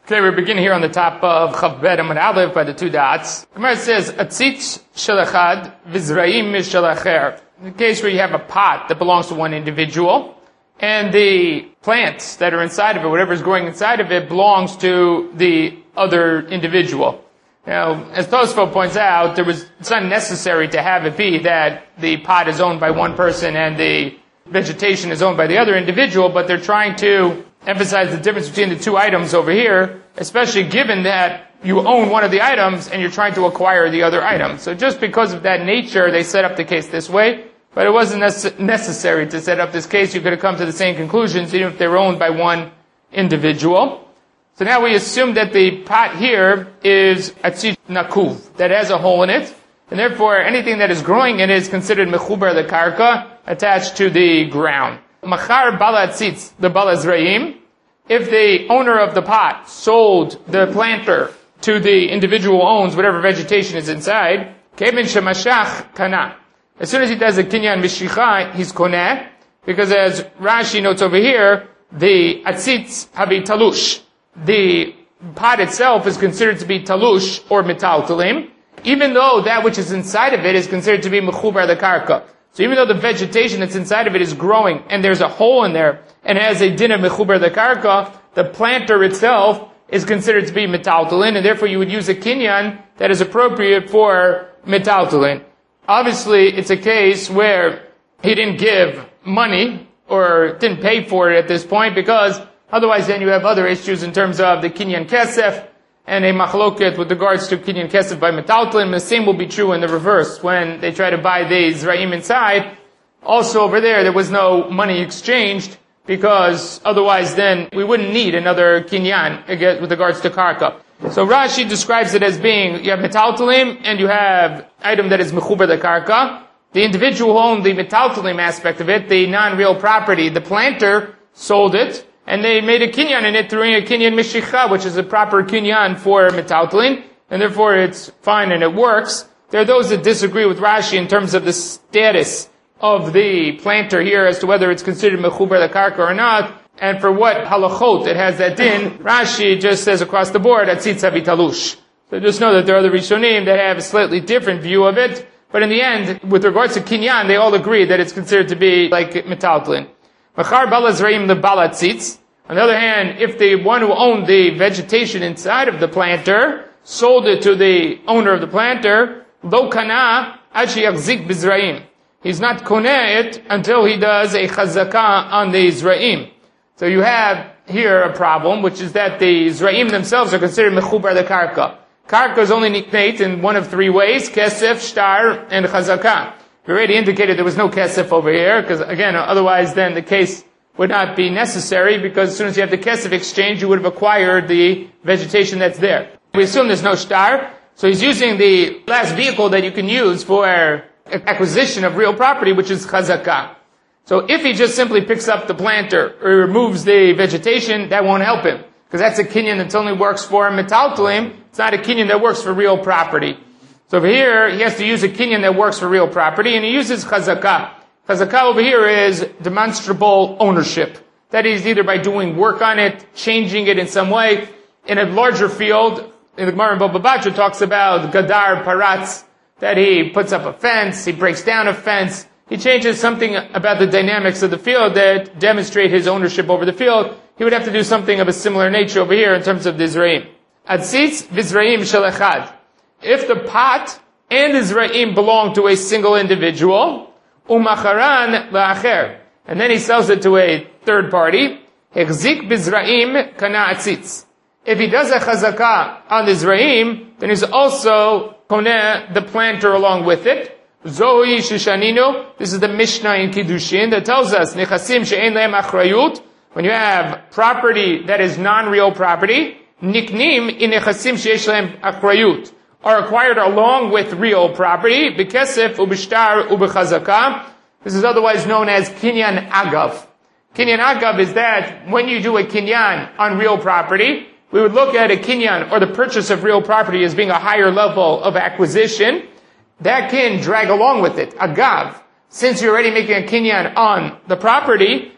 Okay, we're beginning here on the top of Chav Bet Amud Aleph by the two dots. Gemara says, Atzitz shel echad v'zraim shel acher. In the case where you have a pot that belongs to one individual, and the plants that are inside of it, whatever is growing inside of it, belongs to the other individual. Now, as Tosfot points out, it's not necessary to have it be that the pot is owned by one person and the vegetation is owned by the other individual, but they're trying to emphasize the difference between the two items over here, especially given that you own one of the items and you're trying to acquire the other item. So just because of that nature, they set up the case this way, but it wasn't necessary to set up this case. You could have come to the same conclusions even if they were owned by one individual. So now we assume that the pot here is atzit nakuv, that has a hole in it, and therefore anything that is growing in it is considered mechubar the karka, attached to the ground. Machar bala atzitz, the bala zraim, if the owner of the pot sold the planter to the individual who owns whatever vegetation is inside, kevin shemashach kana. As soon as he does a kinyan mishicha, he's koneh, because as Rashi notes over here, the atzitz habi talush. The pot itself is considered to be talush or metaltalim, even though that which is inside of it is considered to be mechubar the karka. So even though the vegetation that's inside of it is growing and there's a hole in there and has a din of mechubar the karka, the planter itself is considered to be metaltalin, and therefore you would use a kinyan that is appropriate for metaltalin. Obviously, it's a case where he didn't give money or didn't pay for it at this point, because otherwise then you have other issues in terms of the kinyan kesef and a machloket with regards to kinyan kesef by metaltalin. The same will be true in the reverse when they try to buy the zraim inside. Also over there was no money exchanged, because otherwise then we wouldn't need another kinyan with regards to karka. So Rashi describes it as being, you have metaltalim and you have item that is mechubar the karka. The individual who owned the metaltalim aspect of it, the non-real property, the planter sold it, and they made a kinyan in it through a kinyan mishicha, which is a proper kinyan for metaltalin, and therefore it's fine and it works. There are those that disagree with Rashi in terms of the status of the planter here as to whether it's considered mechubar the karka or not, and for what halachot it has that din. Rashi just says across the board, atzitz habi talush. So just know that there are other Rishonim that have a slightly different view of it, but in the end, with regards to kinyan, they all agree that it's considered to be like metaltalin. Machar bala zraim the bala tzitz. On the other hand, if the one who owned the vegetation inside of the planter sold it to the owner of the planter, lo kana ad sheyachzik b'zraim. He's not koneh it until he does a chazakah on the zraim. So you have here a problem, which is that the zraim themselves are considered mechubar the karka. Karka is only niknate in one of three ways: kesef, shtar, and chazakah. We already indicated there was no kesef over here, because again, otherwise then the case would not be necessary, because as soon as you have the kesef exchange, you would have acquired the vegetation that's there. We assume there's no shtar, so he's using the last vehicle that you can use for acquisition of real property, which is chazakah. So if he just simply picks up the planter or removes the vegetation, that won't help him, because that's a kinyan that only works for metaltalim. It's not a kinyan that works for real property. So over here, he has to use a kinyan that works for real property, and he uses chazakah. Chazakah over here is demonstrable ownership. That is either by doing work on it, changing it in some way. In a larger field, in the Gemara in Baba Batra talks about gadar paratz, that he puts up a fence, he breaks down a fence, he changes something about the dynamics of the field that demonstrate his ownership over the field. He would have to do something of a similar nature over here in terms of the zraim. Atzitz v'zraim shel echad. If the pot and the zraim belong to a single individual, umacharan la'acher, and then he sells it to a third party, hechzik b'zraim kana atzitz. If he does a chazakah on the zraim, then he's also koneh the planter along with it. Zohi shishaninu. This is the Mishnah in Kiddushin that tells us nechasim she'ein lehem achrayut. When you have property that is non-real property, niknim in nechasim she'esh lehem achrayut, are acquired along with real property, b'kesef u'b'shtar u'b'chazakah. This is otherwise known as kinyan agav. Kinyan agav is that when you do a kinyan on real property, we would look at a kinyan or the purchase of real property as being a higher level of acquisition. That can drag along with it. Agav, since you're already making a kinyan on the property,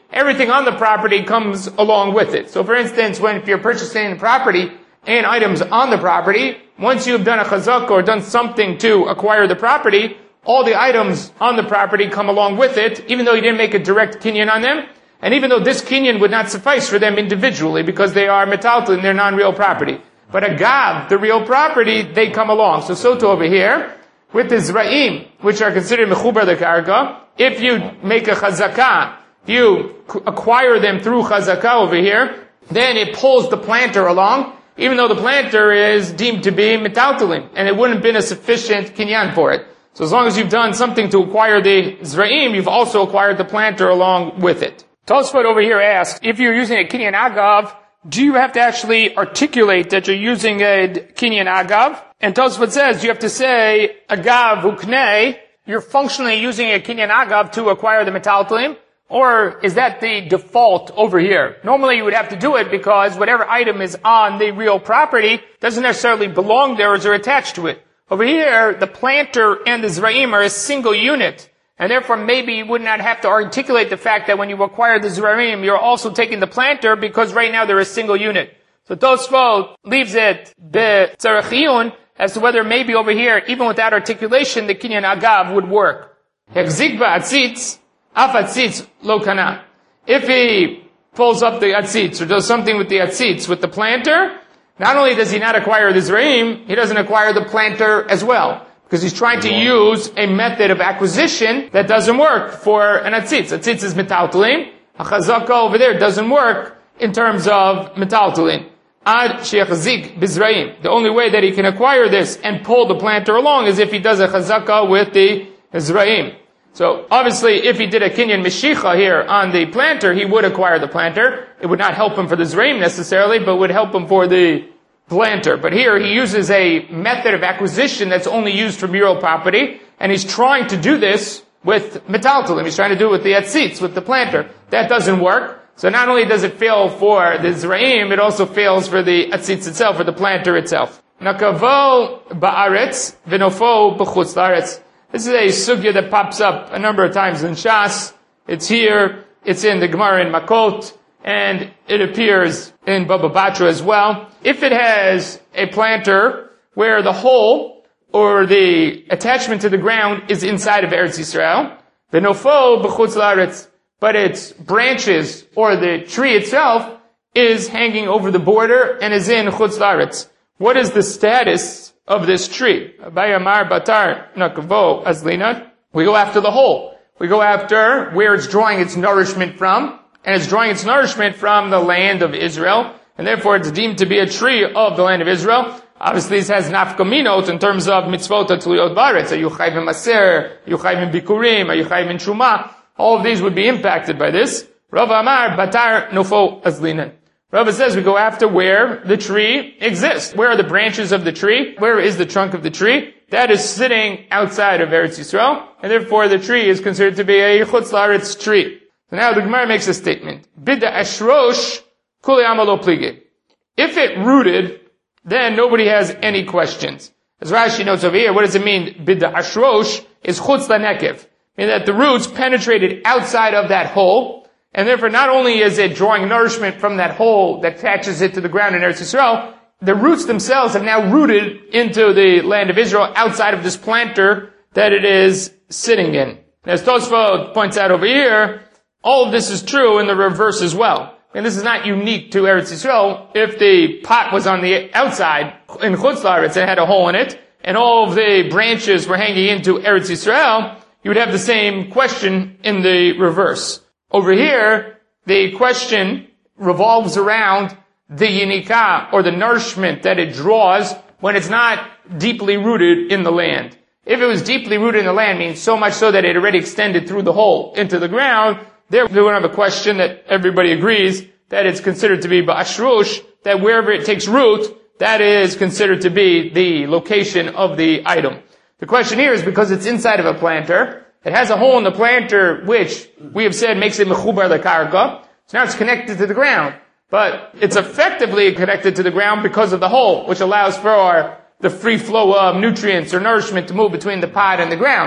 everything on the property comes along with it. So for instance, if you're purchasing the property and items on the property, once you've done a chazakah or done something to acquire the property, all the items on the property come along with it, even though you didn't make a direct kinyan on them, and even though this kinyan would not suffice for them individually because they are metaltal and they're non-real property. But agav, the real property, they come along. So too over here, with the zra'im, which are considered mechubar the karka, if you make a chazakah, you acquire them through chazakah over here, then it pulls the planter along, even though the planter is deemed to be metaltalim, and it wouldn't have been a sufficient kinyan for it. So as long as you've done something to acquire the zra'im, you've also acquired the planter along with it. Tosfot over here asks, if you're using a kinyan agav, do you have to actually articulate that you're using a kinyan agav? And Tosfot says, you have to say, agav uknei, you're functionally using a kinyan agav to acquire the metaltalim, or is that the default over here? Normally you would have to do it because whatever item is on the real property doesn't necessarily belong there or is attached to it. Over here, the planter and the zra'im are a single unit. And therefore, maybe you would not have to articulate the fact that when you acquire the zra'im, you're also taking the planter because right now they're a single unit. So Tosfot leaves it be'tzarachiyun as to whether maybe over here, even without articulation, the kinyan agav would work. Hechzik ba'atzitz, af atzitz lo kana. If he pulls up the atzitz or does something with the atzitz, with the planter, not only does he not acquire the zra'im, he doesn't acquire the planter as well. Because he's trying to use a method of acquisition that doesn't work for an atzitz. Atzitz is metaltalim. A chazaka over there doesn't work in terms of metaltalim. Ad she'achzik bizra'im. The only way that he can acquire this and pull the planter along is if he does a chazaka with the zra'im. So obviously, if he did a kinyan meshicha here on the planter, he would acquire the planter. It would not help him for the zra'im necessarily, but would help him for the planter. But here he uses a method of acquisition that's only used for real property, and he's trying to do this with metaltalim. He's trying to do it with the atzitz, with the planter. That doesn't work. So not only does it fail for the zra'im, it also fails for the atzitz itself, or the planter itself. Nakavo ba'aretz, v'nofo b'chutz la'aretz. This is a sugya that pops up a number of times in Shas. It's here, it's in the Gemara in Makot, and it appears in Baba Batra as well. If it has a planter where the hole or the attachment to the ground is inside of Eretz Yisrael, v'nofo b'chutz la'aretz, but its branches or the tree itself is hanging over the border and is in chutz la'aretz. What is the status of this tree? Bayamar batar nakavo azlinat. We go after the hole. We go after where it's drawing its nourishment from. And it's drawing its nourishment from the land of Israel, and therefore it's deemed to be a tree of the land of Israel. Obviously, this has nafkaminot in terms of mitzvot atluyot baretz. Are you chayv in maser? Are you chayv in bikurim? Are you chayv in truma? All of these would be impacted by this. Rav Amar batar nofo azlinan. Rav says we go after where the tree exists. Where are the branches of the tree? Where is the trunk of the tree? That is sitting outside of Eretz Yisrael, and therefore the tree is considered to be a chutz la'aretz tree. So now the Gemara makes a statement. Bidda ashrosh kuli amalo plige. If it rooted, then nobody has any questions. As Rashi notes over here, what does it mean? Bidda ashrosh is chutz lanekev. Meaning that the roots penetrated outside of that hole, and therefore not only is it drawing nourishment from that hole that attaches it to the ground in Eretz Yisrael, the roots themselves have now rooted into the land of Israel outside of this planter that it is sitting in. As Tosfot points out over here, all of this is true in the reverse as well. And this is not unique to Eretz Yisrael. If the pot was on the outside in Chutz La'aretz and had a hole in it, and all of the branches were hanging into Eretz Yisrael, you would have the same question in the reverse. Over here, the question revolves around the yinikah, or the nourishment that it draws when it's not deeply rooted in the land. If it was deeply rooted in the land, means so much so that it already extended through the hole into the ground, there we don't have a question that everybody agrees that it's considered to be ba'ashrush, that wherever it takes root, that is considered to be the location of the item. The question here is because it's inside of a planter, it has a hole in the planter which we have said makes it mechubar lekarka, so now it's connected to the ground. But it's effectively connected to the ground because of the hole, which allows for the free flow of nutrients or nourishment to move between the pot and the ground.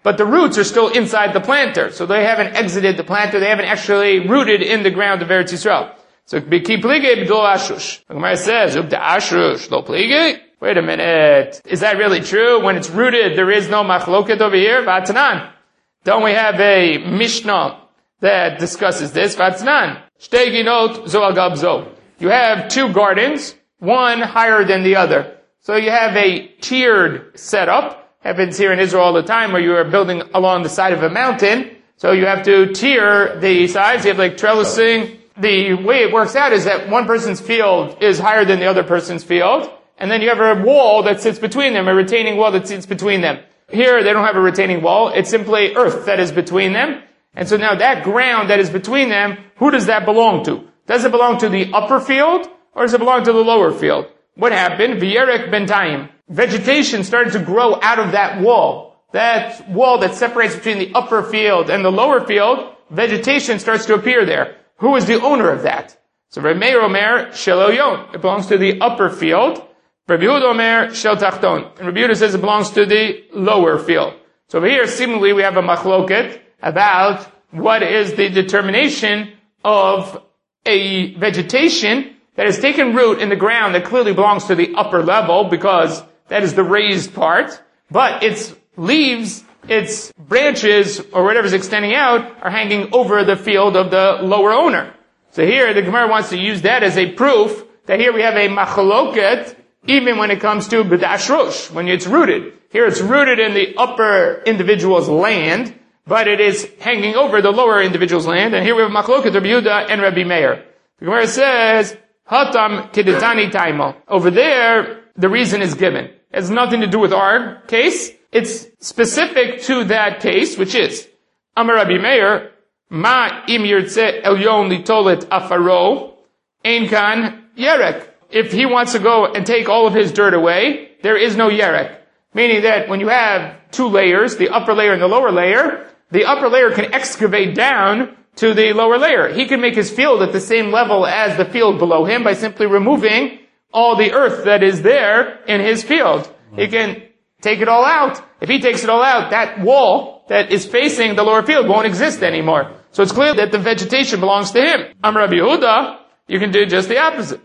but the roots are still inside the planter. So they haven't exited the planter, they haven't actually rooted in the ground of Eretz Yisrael. So ki plige b'dol ashush. The Gemara says, ubda ashush lo plige. Wait a minute. Is that really true? When it's rooted, there is no machloket over here? V'atanan. Don't we have a Mishnah that discusses this? V'atanan. Shtei ginot zo al gab zo. You have two gardens, one higher than the other. So you have a tiered setup. Happens here in Israel all the time where you are building along the side of a mountain. So you have to tier the sides. You have like trellising. The way it works out is that one person's field is higher than the other person's field. And then you have a wall that sits between them, a retaining wall that sits between them. Here they don't have a retaining wall. It's simply earth that is between them. And so now that ground that is between them, who does that belong to? Does it belong to the upper field or does it belong to the lower field? What happened? V'yerek bentayim. Vegetation started to grow out of that wall. That wall that separates between the upper field and the lower field, vegetation starts to appear there. Who is the owner of that? So Reb Meir Omer shel elyon. It belongs to the upper field. Reb Yehuda Omer shel tachton. And Reb Yehuda says it belongs to the lower field. So over here, seemingly we have a machloket about what is the determination of a vegetation that has taken root in the ground that clearly belongs to the upper level because that is the raised part, but its leaves, its branches, or whatever's extending out are hanging over the field of the lower owner. So here the Gemara wants to use that as a proof that here we have a machloket even when it comes to b'dash rosh, when it's rooted. Here it's rooted in the upper individual's land, but it is hanging over the lower individual's land, and here we have machloket Rabbi Yehuda and Rabbi Meir. The Gemara says, Hatam kidetani taimo. Over there, the reason is given. It has nothing to do with our case. It's specific to that case, which is, Amar Rabbi Meir, Ma im yirtze elyon litolet afaro, ein kan yerek. If he wants to go and take all of his dirt away, there is no yerek. Meaning that when you have two layers, the upper layer and the lower layer can excavate down to the lower layer. He can make his field at the same level as the field below him by simply removing all the earth that is there in his field. He can take it all out. If he takes it all out, that wall that is facing the lower field won't exist anymore. So it's clear that the vegetation belongs to him. Amar Rabbi Yehuda, you can do just the opposite.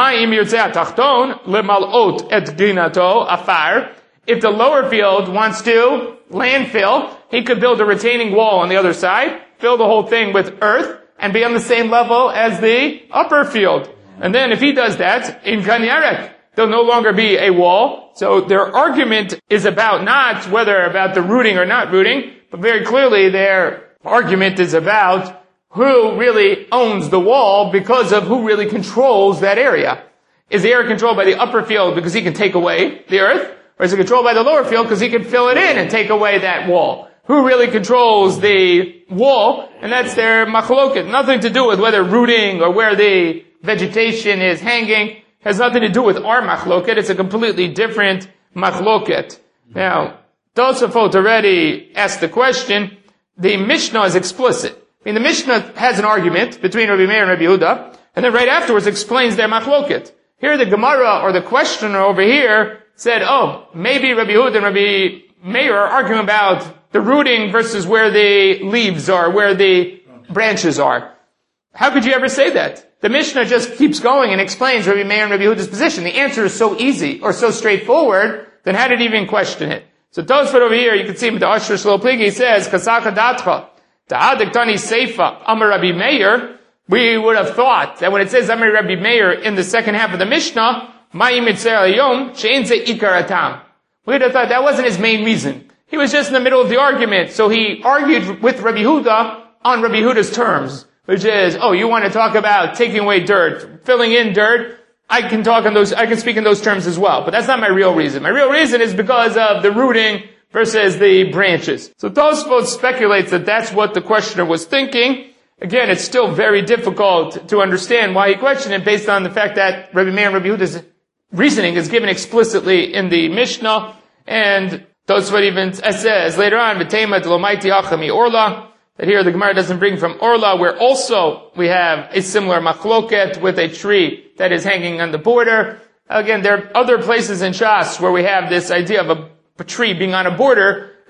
If the lower field wants to landfill, he could build a retaining wall on the other side, fill the whole thing with earth, and be on the same level as the upper field. And then if he does that, in kan yarek, there'll no longer be a wall. So their argument is about not whether about the rooting or not rooting, but very clearly their argument is about who really owns the wall because of who really controls that area. Is the area controlled by the upper field because he can take away the earth? Or is it controlled by the lower field because he can fill it in and take away that wall? Who really controls the wall? And that's their machloket. Nothing to do with whether rooting or where the vegetation is hanging. Has nothing to do with our machloket. It's a completely different machloket. Now, Tosafot already asked the question. The Mishnah is explicit. I mean, the Mishnah has an argument between Rabbi Meir and Rabbi Yehuda, and then right afterwards explains their machloket. Here the Gemara, or the questioner over here, said, oh, maybe Rabbi Yehuda and Rabbi Meir are arguing about the rooting versus where the leaves are, where the branches are. How could you ever say that? The Mishnah just keeps going and explains Rabbi Meir and Rabbi Yehuda's position. The answer is so easy, or so straightforward, then how did he even question it? So Tosfot over here, you can see him, the Ashur Shlo Pligi says, Kasaka Datcha, Ta'adiktani Seifa, Amar Rabbi Meir, we would have thought that when it says Amar Rabbi Meir in the second half of the Mishnah, Ma'im Mitzer Ayom, Shein Ze Ikar Atam. We would have thought that wasn't his main reason. He was just in the middle of the argument, so he argued with Rabbi Yehuda on Rabbi Yehuda's terms, which is, oh, you want to talk about taking away dirt, filling in dirt, I can speak in those terms as well, but that's not my real reason. My real reason is because of the rooting versus the branches. So Tosfot speculates that that's what the questioner was thinking. Again, it's still very difficult to understand why he questioned it based on the fact that Rabbi Meir and Rabbi Yehuda's reasoning is given explicitly in the Mishnah, and Tosfot even says later on, V'teima d'lomaiti achami orla, that here the Gemara doesn't bring from Orla, where also we have a similar machloket with a tree that is hanging on the border. Again, there are other places in Shas where we have this idea of a tree being on a border,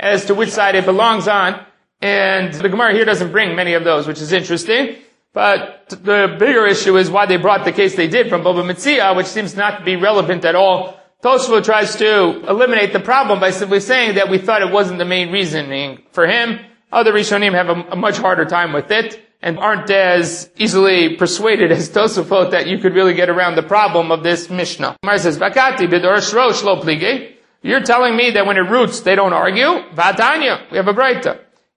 as to which side it belongs on. And the Gemara here doesn't bring many of those, which is interesting. But the bigger issue is why they brought the case they did from Baba Metzia, which seems not to be relevant at all. Tosfot tries to eliminate the problem by simply saying that we thought it wasn't the main reasoning for him. Other Rishonim have a much harder time with it and aren't as easily persuaded as Tosfot that you could really get around the problem of this Mishnah. Gemara says, "Vakati b'dor shrosh lo plige." You're telling me that when it roots, they don't argue? Vatanya, we have a braita.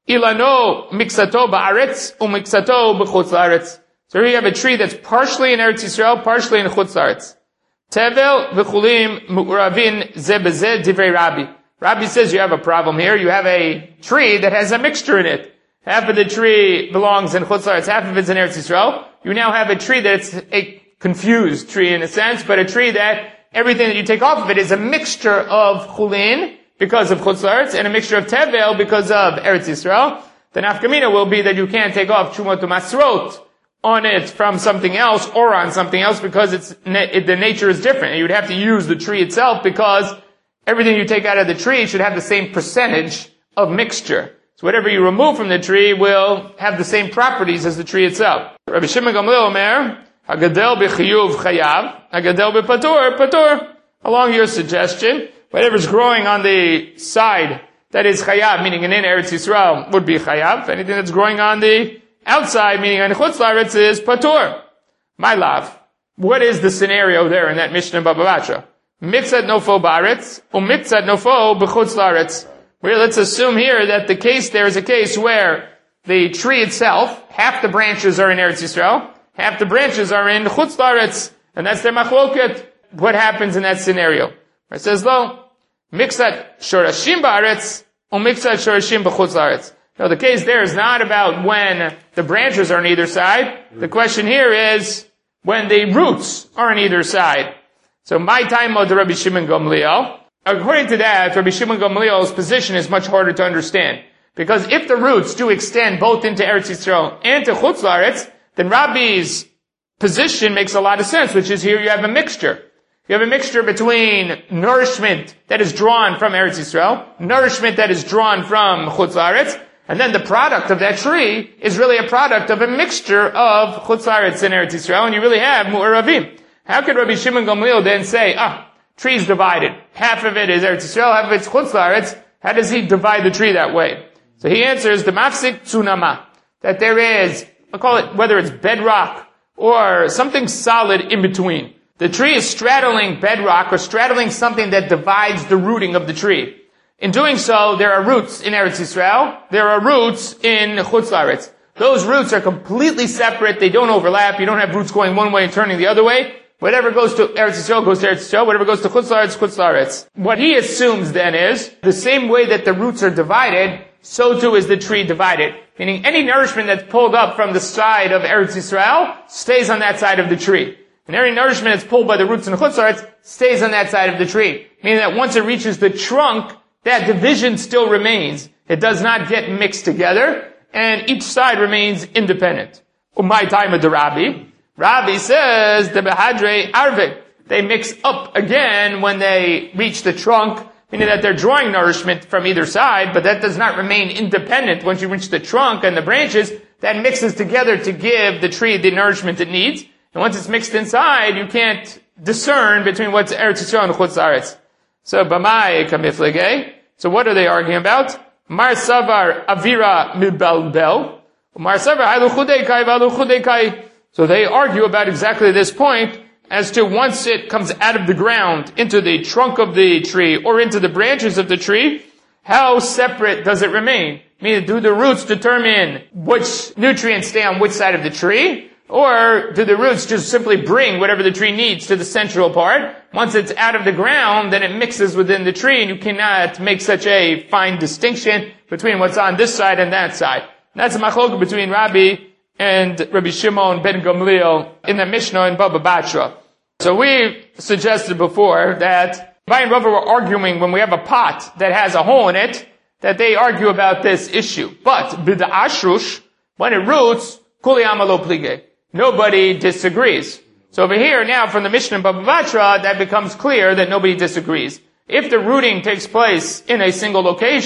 Ilano mixato ba'aretz umixato b'chutz la'aretz. So here you have a tree that's partially in Eretz Yisrael, partially in Chutz la'aretz. Tevel v'chulim mu'ravin ze b'ze divrei Rabbi. Rabbi says you have a problem here. You have a tree that has a mixture in it. Half of the tree belongs in Chutz la'aretz, half of it's in Eretz Yisrael. You now have a tree that's a confused tree in a sense, but a tree that everything that you take off of it is a mixture of chulin, because of Chutz la'aretz, and a mixture of tevel because of Eretz Yisrael. The nafkamina will be that you can't take off Trumot Masrot on it from something else or on something else because the nature is different. And you'd have to use the tree itself because everything you take out of the tree should have the same percentage of mixture. So whatever you remove from the tree will have the same properties as the tree itself. Rabbi Shimon Gamliel Omer, Hagadel b'chiyuv chayav, Hagadel b'patur, patur. Along your suggestion, whatever's growing on the side that is chayav, meaning in Eretz Yisrael, would be chayav. Anything that's growing on the outside, meaning on Chutz la'aretz, is patur. My love, what is the scenario there in that Mishnah Baba Batra? Mixat nofo ba'aretz, u'mixat nofo b'chutz la'aretz. Where let's assume here that the case there is a case where the tree itself, half the branches are in Eretz Yisrael, half the branches are in Chutz la'aretz, and that's their machloket. What happens in that scenario? It says, lo, mixat shorashim ba'aretz, or mixat shorashim b'chutz la'aretz. No, the case there is not about when the branches are on either side. The question here is when the roots are on either side. So my time of the Rabbi Shimon Gamliel, according to that, Rabbi Shimon Gamliel's position is much harder to understand. Because if the roots do extend both into Eretz Yisrael and to Chutz la'aretz, then Rabbi's position makes a lot of sense, which is here you have a mixture. You have a mixture between nourishment that is drawn from Eretz Yisrael, nourishment that is drawn from Chutz la'aretz, and then the product of that tree is really a product of a mixture of Chutz la'aretz and Eretz Yisrael, and you really have mu'aravim. How could Rabbi Shimon Gamliel then say, tree's divided. Half of it is Eretz Yisrael, half of it's Chutz la'aretz. How does he divide the tree that way? So he answers, the mafsik tsunama, that there is, I'll call it, whether it's bedrock or something solid in between. The tree is straddling bedrock or straddling something that divides the rooting of the tree. In doing so, there are roots in Eretz Yisrael, there are roots in Chutz la'aretz. Those roots are completely separate, they don't overlap, you don't have roots going one way and turning the other way. Whatever goes to Eretz Yisrael goes to Eretz Yisrael, whatever goes to Chutz la'aretz, Chutz la'aretz. What he assumes then is, the same way that the roots are divided, so too is the tree divided. Meaning any nourishment that's pulled up from the side of Eretz Yisrael stays on that side of the tree. And every nourishment that's pulled by the roots in the Chutz la'aretz stays on that side of the tree. Meaning that once it reaches the trunk, that division still remains. It does not get mixed together, and each side remains independent. Umay taima de Rabbi. Rabbi says, the behadre arve. They mix up again when they reach the trunk, meaning that they're drawing nourishment from either side, but that does not remain independent. Once you reach the trunk and the branches, that mixes together to give the tree the nourishment it needs. And once it's mixed inside, you can't discern between what's Eretz Yisrael and Chutz la'aretz. So, b'mai kamiflege. So what are they arguing about? Mar savar avira mibalbel. Mar savar halu chudekai valu chudekai. So they argue about exactly this point as to once it comes out of the ground into the trunk of the tree or into the branches of the tree, how separate does it remain? Meaning, do the roots determine which nutrients stay on which side of the tree? Or do the roots just simply bring whatever the tree needs to the central part? Once it's out of the ground, then it mixes within the tree, and you cannot make such a fine distinction between what's on this side and that side. And that's a machlok between Rabbi and Rabbi Shimon ben Gamliel in the Mishnah in Baba Batra. So we suggested before that Abai and Rava were arguing when we have a pot that has a hole in it, that they argue about this issue. But b'da ashrush, when it roots, kuli amalo plige. Nobody disagrees. So over here now from the Mishnah in Baba Batra, that becomes clear that nobody disagrees. If the rooting takes place in a single location,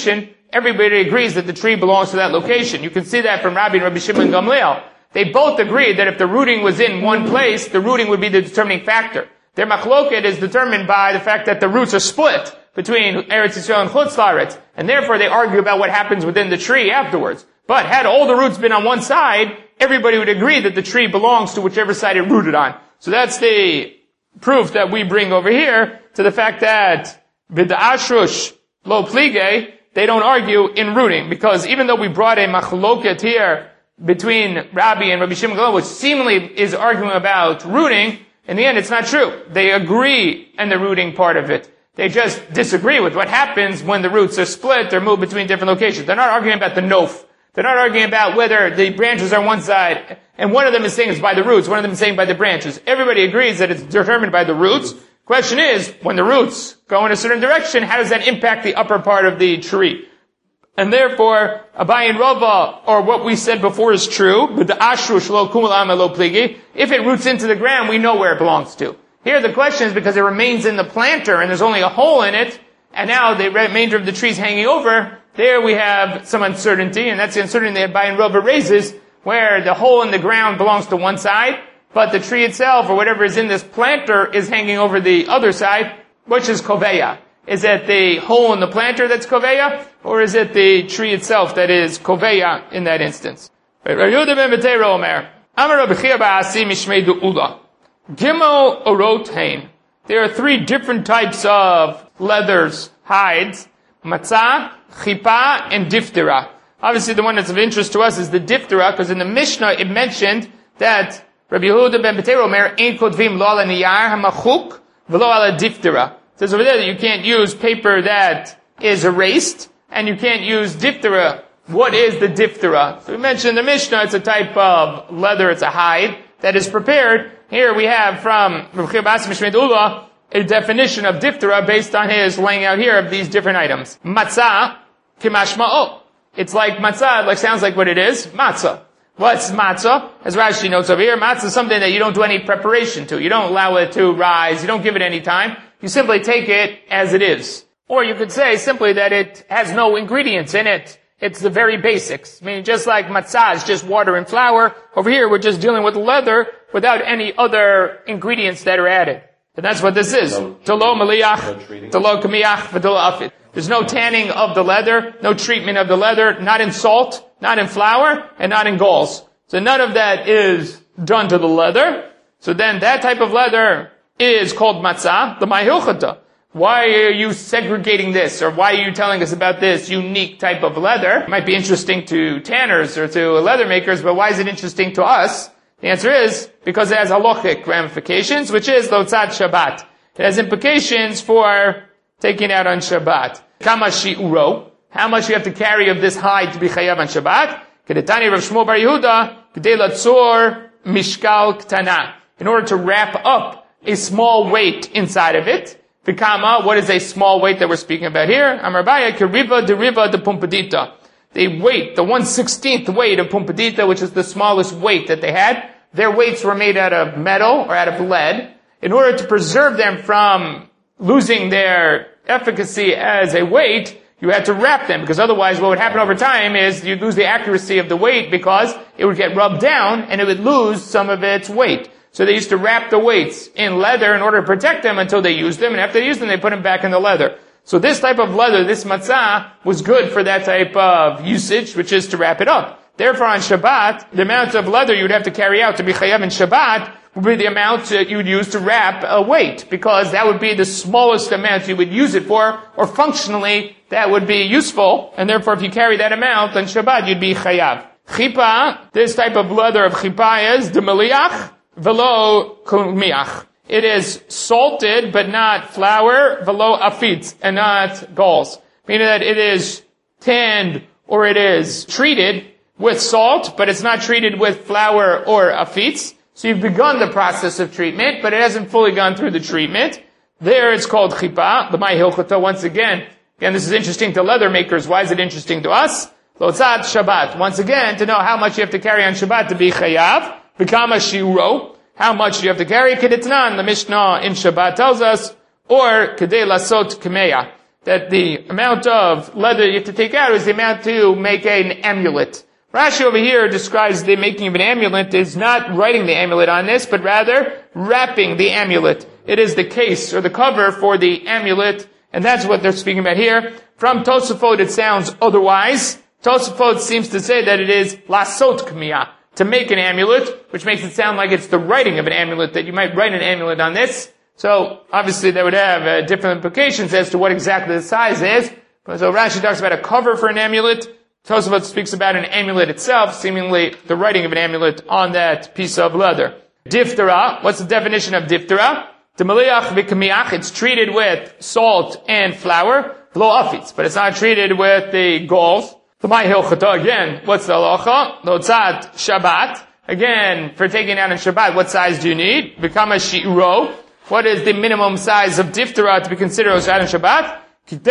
everybody agrees that the tree belongs to that location. You can see that from Rabbi and Rabbi Shimon Gamliel. They both agreed that if the rooting was in one place, the rooting would be the determining factor. Their machloket is determined by the fact that the roots are split between Eretz Yisrael and Chutz La'aretz, and therefore they argue about what happens within the tree afterwards. But had all the roots been on one side, everybody would agree that the tree belongs to whichever side it rooted on. So that's the proof that we bring over here to the fact that b'da'ashrush lo plige, they don't argue in rooting, because even though we brought a machloket here between Rabbi and Rabbi Shimon Gamliel, which seemingly is arguing about rooting, in the end it's not true. They agree in the rooting part of it. They just disagree with what happens when the roots are split or moved between different locations. They're not arguing about the nof. They're not arguing about whether the branches are on one side, and one of them is saying it's by the roots, one of them is saying by the branches. Everybody agrees that it's determined by the roots. Question is, when the roots go in a certain direction, how does that impact the upper part of the tree? And therefore, Abaye and Rava, or what we said before, is true. But the ashrush lo kumulama lo pligi. If it roots into the ground, we know where it belongs to. Here the question is because it remains in the planter and there's only a hole in it, and now the remainder of the tree is hanging over. There we have some uncertainty, and that's the uncertainty that Abaye and Rava raises, where the hole in the ground belongs to one side, but the tree itself, or whatever is in this planter, is hanging over the other side, which is koveya. Is it the hole in the planter that's koveya, or is it the tree itself that is koveya in that instance? Gimel orot hain. There are three different types of leathers, hides: matzah, chipa, and diftera. Obviously, the one that's of interest to us is the diftera, because in the Mishnah it mentioned that Rabbi Yehuda ben Betero Omer ein kotvim lo ala niyar hamachuk v'lo ala diftera. It says over there that you can't use paper that is erased, and you can't use diphthera. What is the diphthera? So we mentioned in the Mishnah, it's a type of leather, it's a hide that is prepared. Here we have from Rav Chia Basi Mishmei Ula a definition of diphthera based on his laying out here of these different items. Matzah, kimashma'o. It's like matzah, it sounds like what it is, matzah. What's matzah? As Rashi notes over here, matzah is something that you don't do any preparation to. You don't allow it to rise, you don't give it any time. You simply take it as it is. Or you could say simply that it has no ingredients in it. It's the very basics. I mean, just like matzah is just water and flour, over here we're just dealing with leather without any other ingredients that are added. And that's what this is. Tolo maliach, tolo kamiach, v'tolo afit. There's no tanning of the leather, no treatment of the leather, not in salt, not in flour, and not in galls. So none of that is done to the leather. So then that type of leather is called matzah, the ma'hilchata. Why are you segregating this? Or why are you telling us about this unique type of leather? It might be interesting to tanners or to leather makers, but why is it interesting to us? The answer is because it has halachic ramifications, which is lotzat Shabbat. It has implications for taking out on Shabbat. Kama shi'uro, how much you have to carry of this hide to be chayav on Shabbat? Kedetani Rav Shmuel Bar Yehuda, kedei latzor mishkal ktana. In order to wrap up a small weight inside of it. Vikama, what is a small weight that we're speaking about here? Amar Abaye, keriva deriva de pumpadita. The weight, the 1/16th weight of pumpadita, which is the smallest weight that they had. Their weights were made out of metal or out of lead. In order to preserve them from losing their efficacy as a weight, you had to wrap them, because otherwise what would happen over time is you'd lose the accuracy of the weight because it would get rubbed down and it would lose some of its weight. So they used to wrap the weights in leather in order to protect them until they used them, and after they used them, they put them back in the leather. So this type of leather, this matzah, was good for that type of usage, which is to wrap it up. Therefore, on Shabbat, the amount of leather you would have to carry out to be chayav in Shabbat would be the amount that you would use to wrap a weight, because that would be the smallest amount you would use it for, or functionally, that would be useful, and therefore if you carry that amount on Shabbat, you'd be chayav. Chipa, this type of leather of chipa is the meliach, velo kumiach. It is salted, but not flour, velo afitz, and not galls. Meaning that it is tanned, or it is treated with salt, but it's not treated with flour or afitz. So you've begun the process of treatment, but it hasn't fully gone through the treatment. There it's called chipa, the ma'hilchata. Once again, this is interesting to leather makers. Why is it interesting to us? Lotzat Shabbat. Once again, to know how much you have to carry on Shabbat to be chayav. Become a shiuro. How much you have to carry? Kedetnan, the Mishnah in Shabbat tells us, or kedei lasot kameya. that the amount of leather you have to take out is the amount to make an amulet. Rashi over here describes the making of an amulet is not writing the amulet on this, but rather wrapping the amulet. It is the case or the cover for the amulet, and that's what they're speaking about here. From Tosafot it sounds otherwise. Tosafot seems to say that it is lasot kmiyah, to make an amulet, which makes it sound like it's the writing of an amulet, that you might write an amulet on this. So, obviously that would have different implications as to what exactly the size is. So Rashi talks about a cover for an amulet. Tosafot speaks about an amulet itself, seemingly the writing of an amulet on that piece of leather. Diftera, what's the definition of diftera? Demaliach v'kamiach, it's treated with salt and flour, v'lo afitz, but it's not treated with the galls. L'may hilchata, again, what's the halacha? Lotzat Shabbat, again, for taking out in Shabbat, what size do you need? V'kama shi'uro, what is the minimum size of diftera to be considered osad in Shabbat?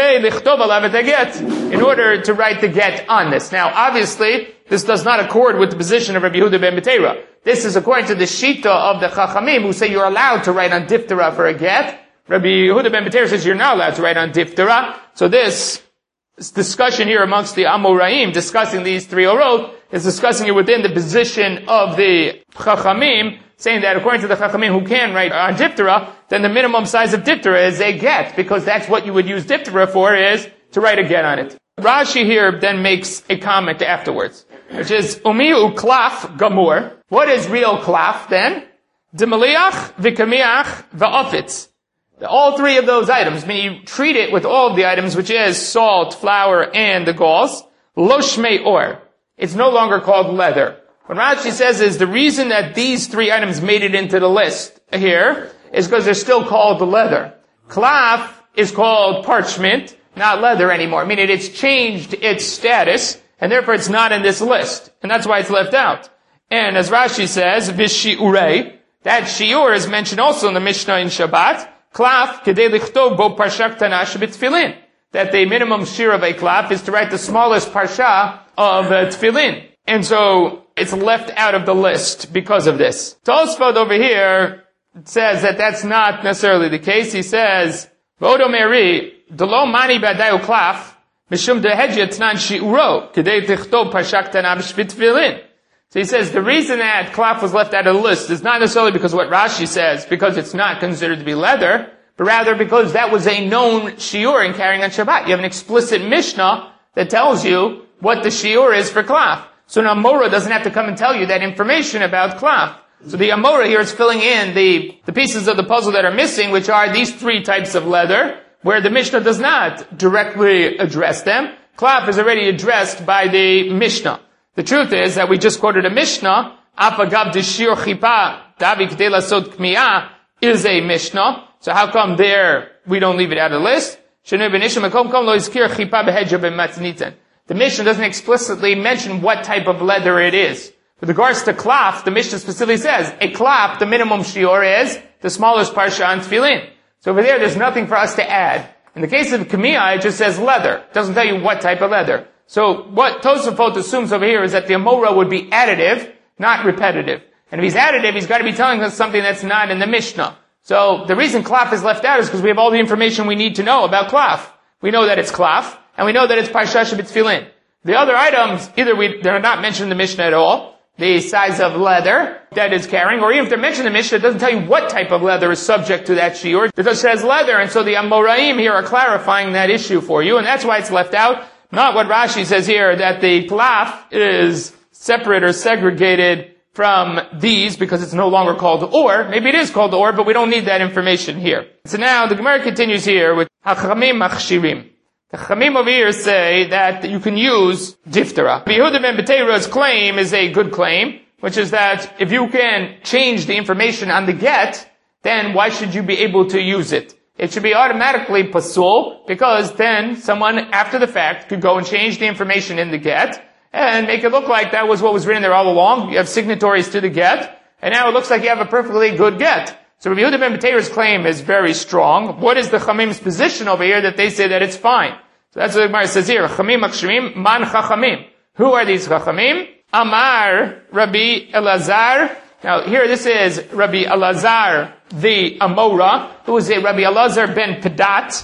In order to write the get on this. Now, obviously, this does not accord with the position of Rabbi Yehuda ben Beteira. This is according to the Shita of the Chachamim, who say you're allowed to write on diftera for a get. Rabbi Yehuda ben Beteira says you're not allowed to write on diftera. So this discussion here amongst the Amoraim, discussing these three orot, is discussing it within the position of the Chachamim, saying that according to the Chachamim who can write on diphthera, then the minimum size of diphthera is a get, because that's what you would use diphthera for, is to write a get on it. Rashi here then makes a comment afterwards, which is, Umiu klaf gamur. What is real klaf then? Demaliach v'kamiach v'afitz. All three of those items, meaning you treat it with all of the items, which is salt, flour, and the galls. Lo shmei or. It's no longer called leather. What Rashi says is the reason that these three items made it into the list here is because they're still called leather. Klaf is called parchment, not leather anymore, meaning it's changed its status, and therefore it's not in this list. And that's why it's left out. And as Rashi says, vishi'urei, that shi'ur is mentioned also in the Mishnah in Shabbat, klaf kedei lichtov bo parshak tanash b'tfilin, that the minimum shir of a klaf is to write the smallest parsha of tfilin. And so it's left out of the list because of this. Tosfot over here says that that's not necessarily the case. He says, Vodo Meri, Delo mani badayu klaf, mishum dehedjet tnan shi'uro, kedei tichto parshak tanav shvitfilin. So he says the reason that klaf was left out of the list is not necessarily because what Rashi says, because it's not considered to be leather, but rather because that was a known shiur in carrying on Shabbat. You have an explicit Mishnah that tells you what the shiur is for klaf. So an Amora doesn't have to come and tell you that information about klaf. So the Amora here is filling in the pieces of the puzzle that are missing, which are these three types of leather, where the Mishnah does not directly address them. Klaf is already addressed by the Mishnah. The truth is that we just quoted a Mishnah, Apagav d'shir chipa davi k'dei lasot kmiyah, is a Mishnah. So how come there we don't leave it out of the list? Shenei b'nishim makom kom lo izkir chipa behedja b'matzniten. The Mishnah doesn't explicitly mention what type of leather it is. With regards to klaf, the Mishnah specifically says, a klaf, the minimum shiur is the smallest parsha on tefillin. So over there's nothing for us to add. In the case of kamiyah, it just says leather. It doesn't tell you what type of leather. So what Tosafot assumes over here is that the Amora would be additive, not repetitive. And if he's additive, he's got to be telling us something that's not in the Mishnah. So the reason klaf is left out is because we have all the information we need to know about klaf. We know that it's klaf, and we know that it's parsha shebitfilin. The other items, either they're not mentioned in the Mishnah at all, the size of leather that is carrying, or even if they're mentioned in the Mishnah, it doesn't tell you what type of leather is subject to that shiur. It just says leather, and so the Amoraim here are clarifying that issue for you, and that's why it's left out. Not what Rashi says here, that the klaf is separate or segregated from these because it's no longer called or. Maybe it is called or, but we don't need that information here. So now the Gemara continues here with Hachamim Machshirim. The Chachamim over here say that you can use diphthera. Yehuda ben Beteira's claim is a good claim, which is that if you can change the information on the get, then why should you be able to use it? It should be automatically pasul, because then someone, after the fact, could go and change the information in the get, and make it look like that was what was written there all along. You have signatories to the get, and now it looks like you have a perfectly good get. So Rabbi Yehuda ben Beteira's claim is very strong. What is the Chachamim's position over here that they say that it's fine? So that's what the Gemara says here. Chachamim Machshirim, man Chachamim. Who are these Chachamim? Amar Rabbi Elazar. Now here this is Rabbi Elazar the Amora, who is a Rabbi Elazar ben Pedat,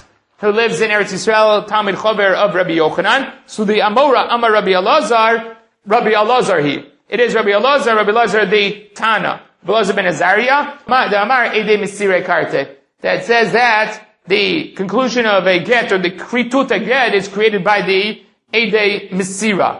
who lives in Eretz Yisrael, Talmid Chover of Rabbi Yochanan. So the Amora, Amar Rabbi Elazar he. It is Rabbi Elazar the Tana. Rabbi Elazar ben Azariah, the Amar Ede Misire Karte. That says that the conclusion of a get, or the Krituta get, is created by the Ede Misira.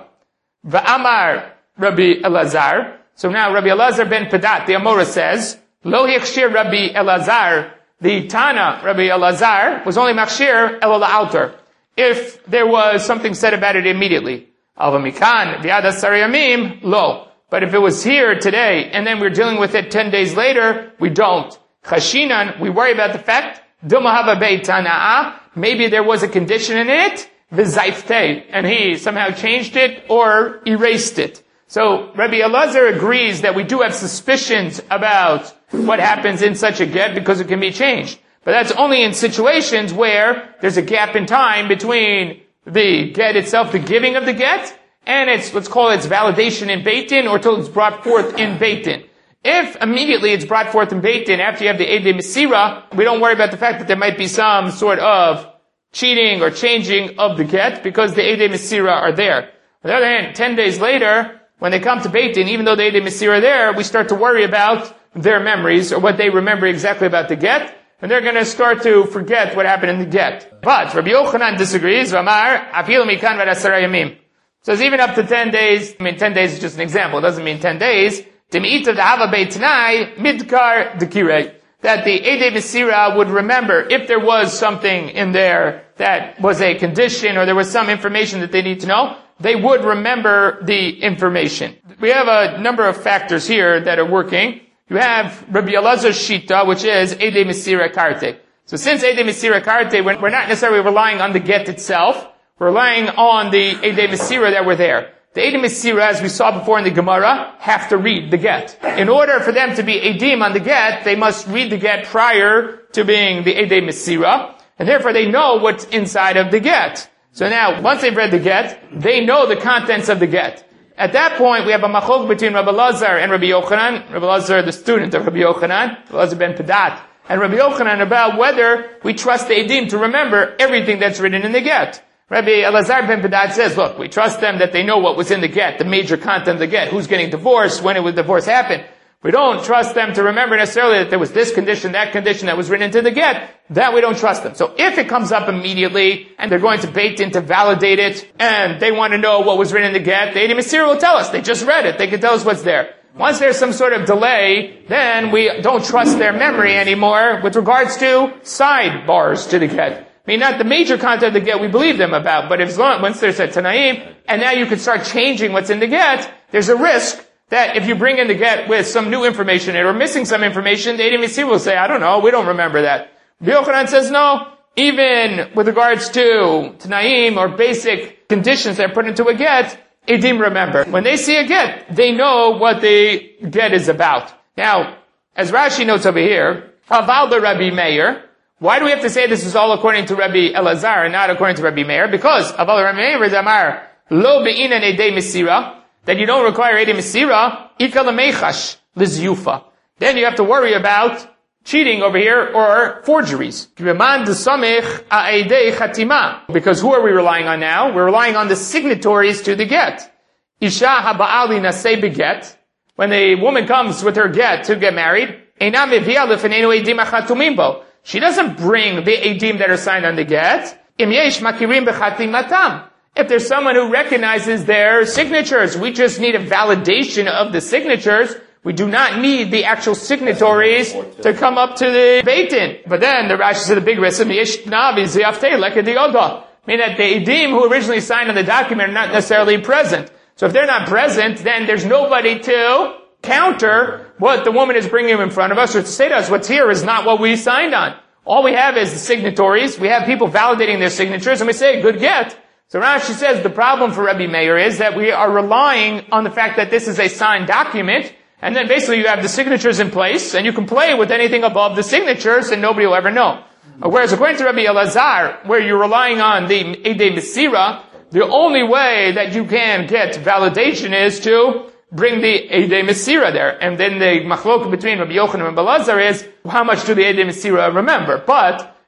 Va'amar Rabbi Elazar. So now Rabbi Elazar ben Padat, the Amora says, Lo Yakshir Rabbi Elazar, the Tana, Rabbi Elazar, was only Makshir El Alter, if there was something said about it immediately. Avamikan, Viada Sariyamim, Lo. But if it was here today, and then we're dealing with it 10 days later, we don't. Chashinan, we worry about the fact, Dumahava Beit Tana'a, maybe there was a condition in it, V'zayftei, and he somehow changed it or erased it. So Rabbi Elazar agrees that we do have suspicions about what happens in such a get because it can be changed. But that's only in situations where there's a gap in time between the get itself, the giving of the get, and let's call it its validation in Beit Din, or till it's brought forth in Beit Din. If immediately it's brought forth in Beit Din after you have the Ede Misira, we don't worry about the fact that there might be some sort of cheating or changing of the get because the Ede Misira are there. On the other hand, 10 days later, when they come to Beit Din, even though the Ede Misira are there, we start to worry about their memories or what they remember exactly about the get, and they're going to start to forget what happened in the get. But Rabbi Yochanan disagrees. V'amar, afilu mikan v'asara yamim. Says even up to 10 days, 10 days is just an example, it doesn't mean 10 days. D'mi'ita d'hava beit tanai, midkar d'kirei. That the Ede Misira would remember if there was something in there that was a condition or there was some information that they need to know, they would remember the information. We have a number of factors here that are working. You have Rabbi Elazar's Shita, which is Ede Misira Karte. So since Ede Misira Karte, we're not necessarily relying on the get itself, we're relying on the Ede Misira that were there. The Ede Misira, as we saw before in the Gemara, have to read the get. In order for them to be Edim on the get, they must read the get prior to being the Ede Misira, and therefore they know what's inside of the get. So now, once they've read the get, they know the contents of the get. At that point, we have a machok between Rabbi Elazar and Rabbi Yochanan. Rabbi Elazar, the student of Rabbi Yochanan, Rabbi Elazar ben Padat, and Rabbi Yochanan about whether we trust the Edim to remember everything that's written in the get. Rabbi Elazar ben Padat says, look, we trust them that they know what was in the get, the major content of the get, who's getting divorced, when the divorce happened. We don't trust them to remember necessarily that there was this condition, that condition that was written into the get. That we don't trust them. So if it comes up immediately, and they're going to Beit Din to validate it, and they want to know what was written in the get, the Ede Misira will tell us. They just read it. They can tell us what's there. Once there's some sort of delay, then we don't trust their memory anymore with regards to sidebars to the get. I mean, not the major content of the get we believe them about, but once there's a Tanaim, and now you can start changing what's in the get, there's a risk that if you bring in the get with some new information or missing some information, the Ede Misira will say, I don't know, we don't remember that. Yochanan says, no, even with regards to Tanaim or basic conditions that are put into a get, Edim remember. When they see a get, they know what the get is about. Now, as Rashi notes over here, Aval the Rabbi Meir, why do we have to say this is all according to Rabbi Elazar and not according to Rabbi Meir? Because Aval Rabbi Meir is Amar, Lo be'inan Ede Misira, that you don't require Ede Misira, Ika lemechash lizyufa. Then you have to worry about cheating over here or forgeries. Because who are we relying on now? We're relying on the signatories to the get. Isha haba'ali nasei beget. When the woman comes with her get to get married, she doesn't bring the edim that are signed on the get. If there's someone who recognizes their signatures, we just need a validation of the signatures. We do not need the actual signatories to come up to the Beit Din. But then the Rashi said the big risk of meaning that the edim who originally signed on the document are not necessarily present. So if they're not present, then there's nobody to counter what the woman is bringing in front of us, or to say to us, what's here is not what we signed on. All we have is the signatories. We have people validating their signatures, and we say, good get. So Rashi says the problem for Rabbi Meir is that we are relying on the fact that this is a signed document, and then basically you have the signatures in place, and you can play with anything above the signatures, and nobody will ever know. Whereas according to Rabbi Elazar, where you're relying on the Ede Misira, the only way that you can get validation is to bring the Ede Misira there. And then the machlok between Rabbi Yochanan and Rabbi Elazar is, how much do the Ede Misira remember? But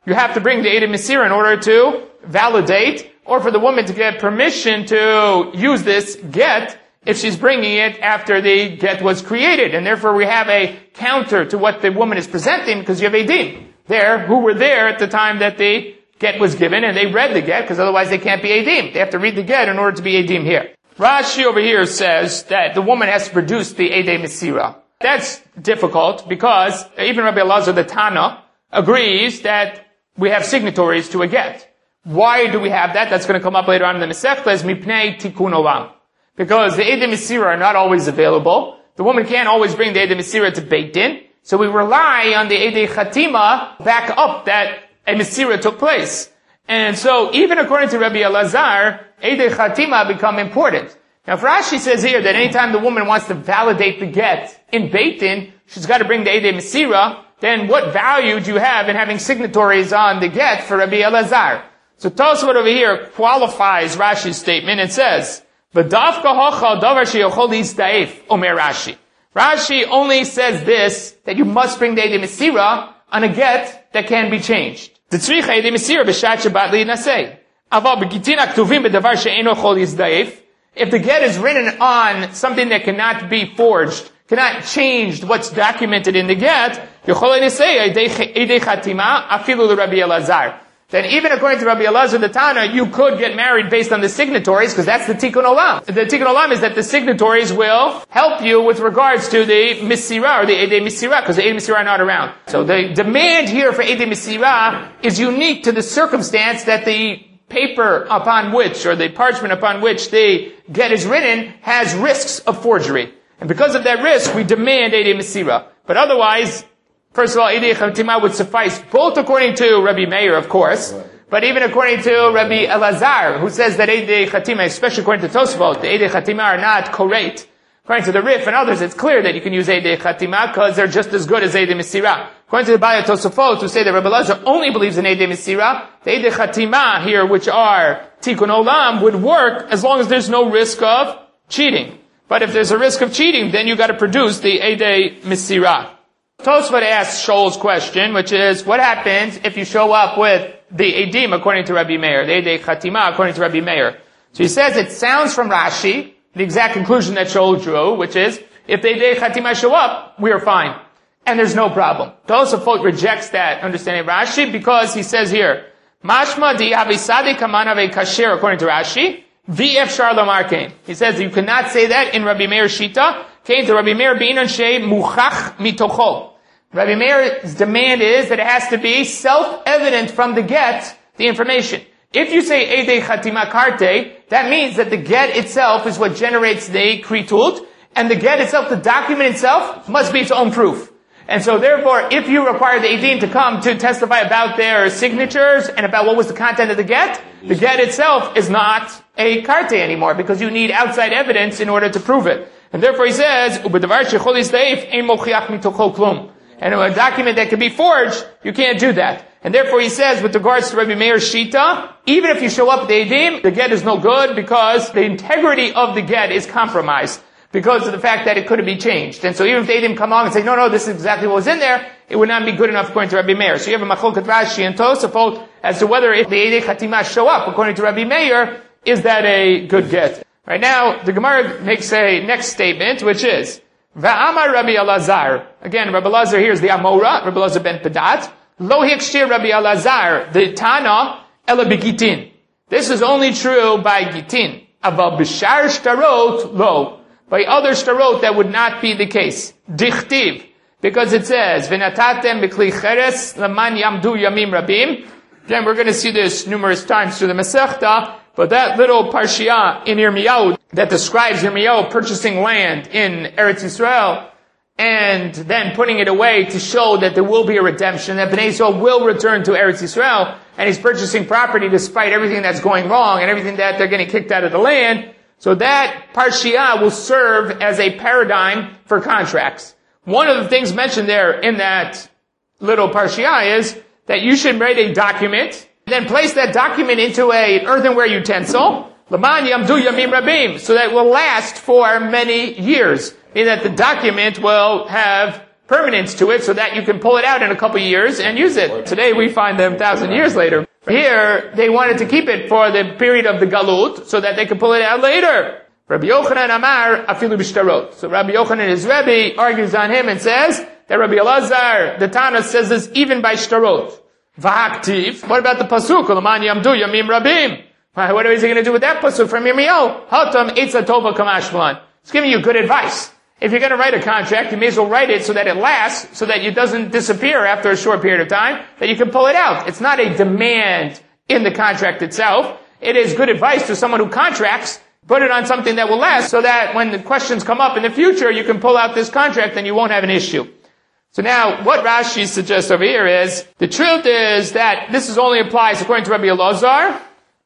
you have to bring the Eidei Mesira in order to validate, or for the woman to get permission to use this get if she's bringing it after the get was created. And therefore we have a counter to what the woman is presenting, because you have Eidim there who were there at the time that the get was given, and they read the get, because otherwise they can't be Eidim. They have to read the get in order to be Eidim here. Rashi over here says that the woman has to produce the Eidei Mesira. That's difficult, because even Rabbi Elazar the Tana agrees that we have signatories to a get. Why do we have that? That's going to come up later on in the Masechta, as mipnei tikun olam. Because the Eidei Mesira are not always available. The woman can't always bring the Eidei Mesira to Beit Din. So we rely on the Eidei Chatima back up that a Mesira took place. And so even according to Rabbi Elazar, Eidei Chatima become important. Now if Rashi says here that anytime the woman wants to validate the get in Beit Din, she's got to bring the Eidei Mesira, then what value do you have in having signatories on the get for Rabbi Elazar? So Tosfot over here qualifies Rashi's statement and says, "V'dafka hochal davar sheyochol lizda'ef," Omer Rashi. Rashi only says this, that you must bring the Eidei Mesira on a get that can be changed. Tzricha Eidei Mesira b'shat shebat li'nasei. Aval b'gitin aktuvim b'davar she'eno chol lizda'ef. If the get is written on something that cannot be forged, cannot change what's documented in the get, yochol li'nasei Eidei Chatima afilu l'Rabbi Elazar. Then even according to Rabbi Elazar the Tana, you could get married based on the signatories, because that's the Tikkun Olam. The Tikkun Olam is that the signatories will help you with regards to the Mesira, or the Eidei Mesira, because the Eidei Mesira are not around. So the demand here for Eidei Mesira is unique to the circumstance that the paper upon which, or the parchment upon which the get is written, has risks of forgery. And because of that risk, we demand Eidei Mesira. But otherwise, first of all, Eidei Chatima would suffice, both according to Rabbi Meir, of course, but even according to Rabbi Elazar, who says that Eidei Chatima, especially according to Tosfot, the Eidei Chatima are not correct. According to the Rif and others, it's clear that you can use Eidei Chatima because they're just as good as Eidei Mesira. According to the Baya Tosfot, who say that Rabbi Elazar only believes in Eidei Mesira, the Eidei Chatima here, which are Tikkun Olam, would work as long as there's no risk of cheating. But if there's a risk of cheating, then you got to produce the Eidei Mesira. Tosfot asks Shaul's question, which is, what happens if you show up with the Eidim according to Rabbi Meir, the Eidei Chatima according to Rabbi Meir? So he says it sounds from Rashi, the exact conclusion that Shaul drew, which is, if the Eidei Chatima show up, we are fine. And there's no problem. Tosfot rejects that understanding of Rashi because he says here, Mashma di avisadi kamana ve kasher according to Rashi, v'ef shar lomar kain. He says you cannot say that in Rabbi Meir Shita, came to Rabbi Meir b'inan shei muchach mitocho. Rabbi Meir's demand is that it has to be self-evident from the get, the information. If you say Eidei Chatima Karte, that means that the get itself is what generates the kritut, and the get itself, the document itself, must be its own proof. And so therefore, if you require the Eidim to come to testify about their signatures and about what was the content of the get itself is not a Karte anymore, because you need outside evidence in order to prove it. And therefore he says, U'b'davar shechol yisdaif ein mochiach mitocho klum. And a document that can be forged, you can't do that. And therefore he says, with regards to Rabbi Meir's Shita, even if you show up with the Eidim, the get is no good because the integrity of the get is compromised because of the fact that it couldn't be changed. And so even if the Eidim come along and say, no, this is exactly what was in there, it would not be good enough according to Rabbi Meir. So you have a Machlokes Rashi and Tosafot as to whether if the Eidei Chatima show up according to Rabbi Meir, is that a good get? Right now, the Gemara makes a next statement, which is, Va'amar Rabbi Elazar. Again, Rabbi Elazar here is the Amora, Rabbi Elazar ben Pedat. Lo hikshir Rabbi Elazar, the Tana, ela begitin. This is only true by gitin. Aval b'shar shtarot, lo. By other shtarot, that would not be the case. Dichtiv. Because it says, V'natatem b'kli cheres, laman yamdu yamim rabim. Again, we're going to see this numerous times through the Masechta, but that little parshiah in Yirmiyahu that describes Yirmiyahu purchasing land in Eretz Yisrael and then putting it away to show that there will be a redemption, that Bnei Yisrael will return to Eretz Yisrael, and he's purchasing property despite everything that's going wrong and everything that they're getting kicked out of the land. So that parshiah will serve as a paradigm for contracts. One of the things mentioned there in that little parshiah is that you should write a document, then place that document into an earthenware utensil, Laman Yamdu Yamim Rabim, so that it will last for many years. Meaning that the document will have permanence to it so that you can pull it out in a couple of years and use it. Today we find them 1,000 years later. Here, they wanted to keep it for the period of the Galut so that they could pull it out later. Rabbi Yochanan Amar afilu b'shtarot. So Rabbi Yochanan, his Rebbe, argues on him and says that Rabbi Elazar, the Tana, says this even by shtarot. V'haktiv. What about the pasuk? L'man yamdu yamim rabim. What is he going to do with that pasuk from Yirmiyahu? Hatam etza tova kamashmalan. It's giving you good advice. If you're going to write a contract, you may as well write it so that it lasts, so that it doesn't disappear after a short period of time, that you can pull it out. It's not a demand in the contract itself. It is good advice to someone who contracts. Put it on something that will last so that when the questions come up in the future, you can pull out this contract and you won't have an issue. So now, what Rashi suggests over here is, the truth is that this only applies, according to Rabbi Elazar,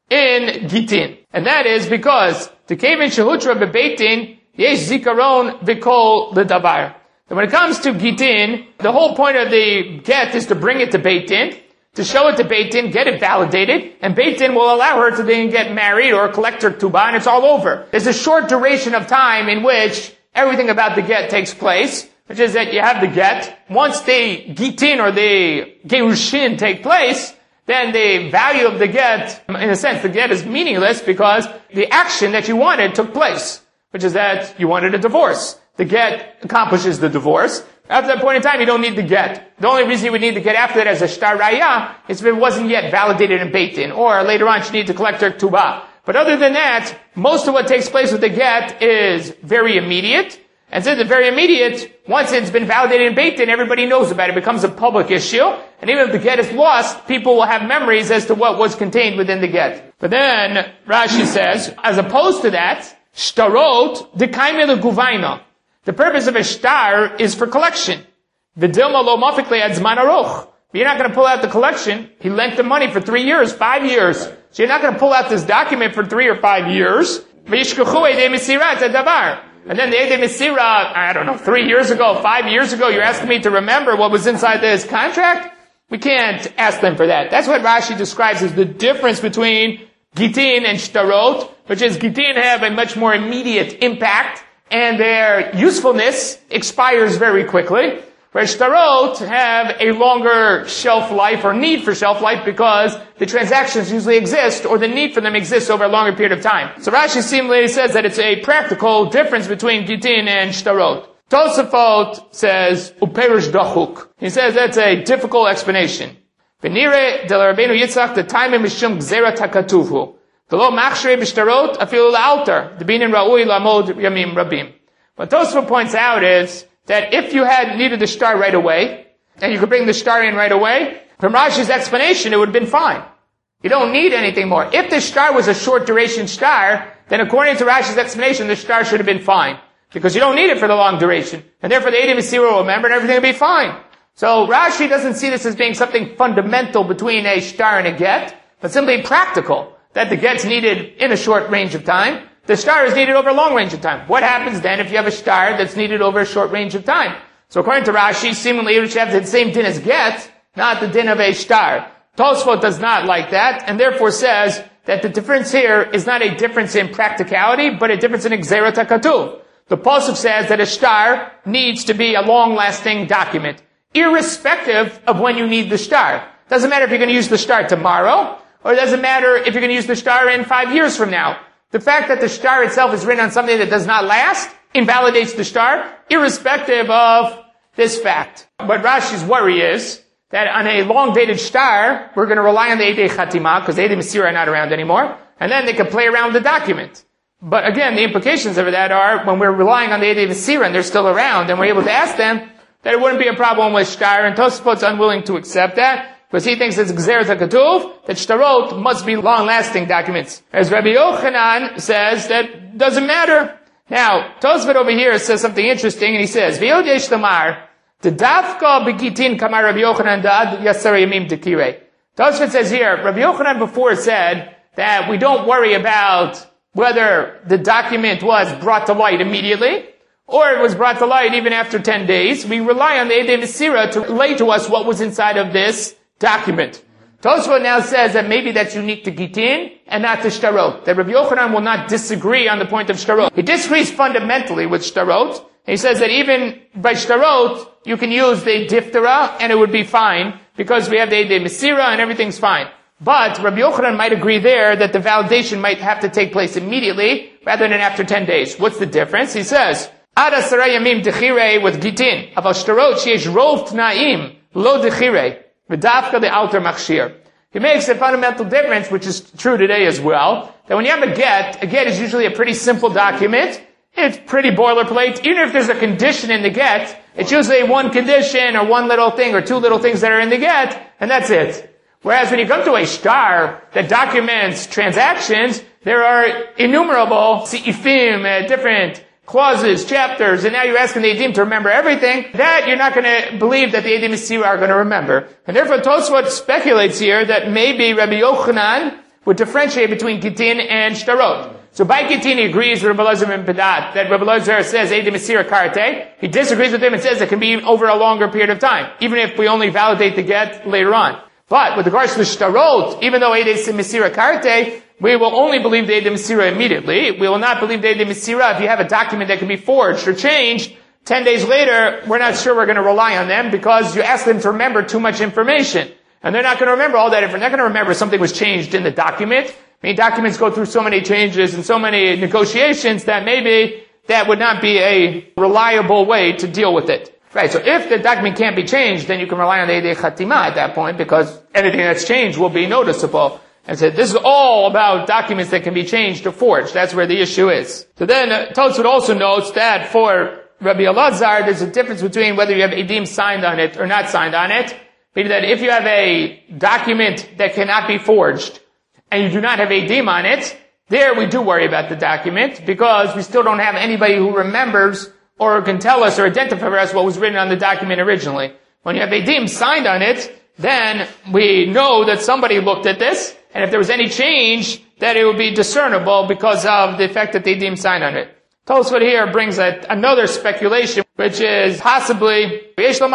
in Gitin. And that is because, the Kevin Shehutra Bebeitin, Yesh Zikaron Vikol L'Davar. And when it comes to Gitin, the whole point of the get is to bring it to Beit Din, to show it to Beit Din, get it validated, and Beit Din will allow her to then get married or collect her tuba, and it's all over. There's a short duration of time in which everything about the get takes place, which is that you have the get. Once the Gitin or the Gerushin take place, then the value of the get, in a sense, the get is meaningless because the action that you wanted took place, which is that you wanted a divorce. The get accomplishes the divorce. After that point in time, you don't need the get. The only reason you would need the get after that as a shtar raya is if it wasn't yet validated in Beit Din, or later on she needs to collect her tuba. But other than that, most of what takes place with the get is very immediate. And since it's very immediate, once it's been validated in Beit Din, everybody knows about it. It becomes a public issue. And even if the get is lost, people will have memories as to what was contained within the get. But then, Rashi says, as opposed to that, shtarot dekaime leguvaina. The purpose of a shtar is for collection. V'dilma lo mafikle ad zman aruch. You're not going to pull out the collection. He lent the money for 3 years, 5 years. So you're not going to pull out this document for 3 or 5 years. V'yishkachu edei mesirat adavar. And then the edei mesira, I don't know, 3 years ago, 5 years ago, you're asking me to remember what was inside this contract? We can't ask them for that. That's what Rashi describes as the difference between Gitin and Shtarot, which is Gitin have a much more immediate impact, and their usefulness expires very quickly, whereas Shtarot have a longer shelf life or need for shelf life because the transactions usually exist or the need for them exists over a longer period of time. So Rashi seemingly says that it's a practical difference between Gitin and Shtarot. Tosafot says, Uperush dachuk. He says that's a difficult explanation. V'nire del Rabbeinu Yitzchak the time mishum gzerat hakatuvhu. V'lo machshrei b'shtarot afilu la'altar. D'binin ra'ui la'mod yamim rabim. What Tosafot points out is that if you had needed the shtar right away, and you could bring the shtar in right away, from Rashi's explanation it would have been fine. You don't need anything more. If the shtar was a short duration shtar, then according to Rashi's explanation, the shtar should have been fine. Because you don't need it for the long duration. And therefore the edei mesira will remember and everything will be fine. So Rashi doesn't see this as being something fundamental between a shtar and a get, but simply practical, that the get's needed in a short range of time. The shtar is needed over a long range of time. What happens then if you have a shtar that's needed over a short range of time? So according to Rashi, seemingly you should have the same din as get, not the din of a shtar. Tosfot does not like that, and therefore says that the difference here is not a difference in practicality, but a difference in gzerat hakatuv. The pasuk says that a shtar needs to be a long-lasting document, irrespective of when you need the shtar. Doesn't matter if you're going to use the shtar tomorrow, or it doesn't matter if you're going to use the shtar in 5 years from now. The fact that the shtar itself is written on something that does not last invalidates the shtar, irrespective of this fact. But Rashi's worry is that on a long-dated shtar, we're going to rely on the edei chatima, because the edei mesira are not around anymore, and then they can play around with the document. But again, the implications of that are, when we're relying on the edei mesira and they're still around, and we're able to ask them, that it wouldn't be a problem with shtar, and Tosafot's unwilling to accept that, because he thinks it's gzerat hakatuv, that shtarot must be long-lasting documents. As Rabbi Yochanan says, that doesn't matter. Now, Tosafot over here says something interesting, and he says, V'yod yesh lamar, D'dafka b'gitin kamar Rabbi Yochanan da'ad yasar yamim dekirei. Tosafot says here, Rabbi Yochanan before said that we don't worry about whether the document was brought to light immediately, or it was brought to light even after 10 days. We rely on the edei mesira to relay to us what was inside of this document. Tosafot now says that maybe that's unique to Gitin and not to Shtarot. That Rabbi Yochanan will not disagree on the point of Shtarot. He disagrees fundamentally with Shtarot, he says that even by shtarot, you can use the diphthera and it would be fine because we have the Eidei Mesira and everything's fine. But Rabbi Yochanan might agree there that the validation might have to take place immediately rather than after 10 days. What's the difference? He says, Ad asara yamim dechire with gitin. Aval shtarot sheyesh rov tnaim lo dechire. V'dafka the alter machshir. He makes a fundamental difference, which is true today as well, that when you have a get is usually a pretty simple document. It's pretty boilerplate. Even if there's a condition in the get, it's usually one condition or one little thing or two little things that are in the get, and that's it. Whereas when you come to a shtar that documents transactions, there are innumerable seifim, different clauses, chapters, and now you're asking the Eidim to remember everything. That you're not going to believe that the Eidim Mesira are going to remember. And therefore Tosfot speculates here that maybe Rabbi Yochanan would differentiate between Gitin and Shtarot. So by Gitin he agrees with Rabbi Elazar ben Padat that Rabbi Elazar says Eidim Mesira Karte. He disagrees with him and says it can be over a longer period of time, even if we only validate the get later on. But with regards to the Shtarot, even though Eidim Mesira Karte, we will only believe the Eidim Mesira immediately. We will not believe the Eidim Mesira if you have a document that can be forged or changed. 10 days later, we're not sure we're going to rely on them because you ask them to remember too much information. And they're not going to remember all that information. They're not going to remember something was changed in the document. I mean, documents go through so many changes and so many negotiations that maybe that would not be a reliable way to deal with it. Right, so if the document can't be changed, then you can rely on the Eidei Chatima at that point because anything that's changed will be noticeable. And so this is all about documents that can be changed or forged. That's where the issue is. So then Tosfot also notes that for Rabbi Elazar, there's a difference between whether you have Eidim signed on it or not signed on it. Meaning that if you have a document that cannot be forged and you do not have Eidim on it, there we do worry about the document because we still don't have anybody who remembers or can tell us or identify for us what was written on the document originally. When you have Eidim signed on it, then we know that somebody looked at this, and if there was any change, that it would be discernible because of the fact that the Eidim signed on it. Tosfot here brings another speculation, which is possibly, he says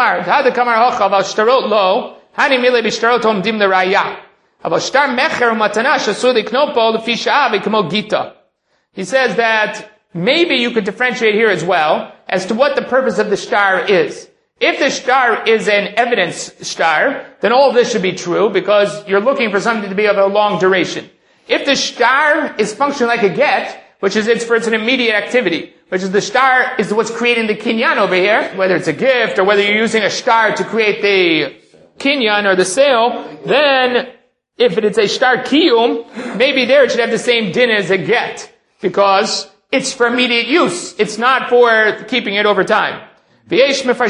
that maybe you could differentiate here as well as to what the purpose of the shtar is. If the shtar is an evidence shtar, then all of this should be true because you're looking for something to be of a long duration. If the shtar is functioning like a get, which is it's an immediate activity, which is the shtar is what's creating the kinyan over here, whether it's a gift or whether you're using a shtar to create the kinyan or the sale, then if it's a shtar kiyum, maybe there it should have the same din as a get because it's for immediate use. It's not for keeping it over time. And others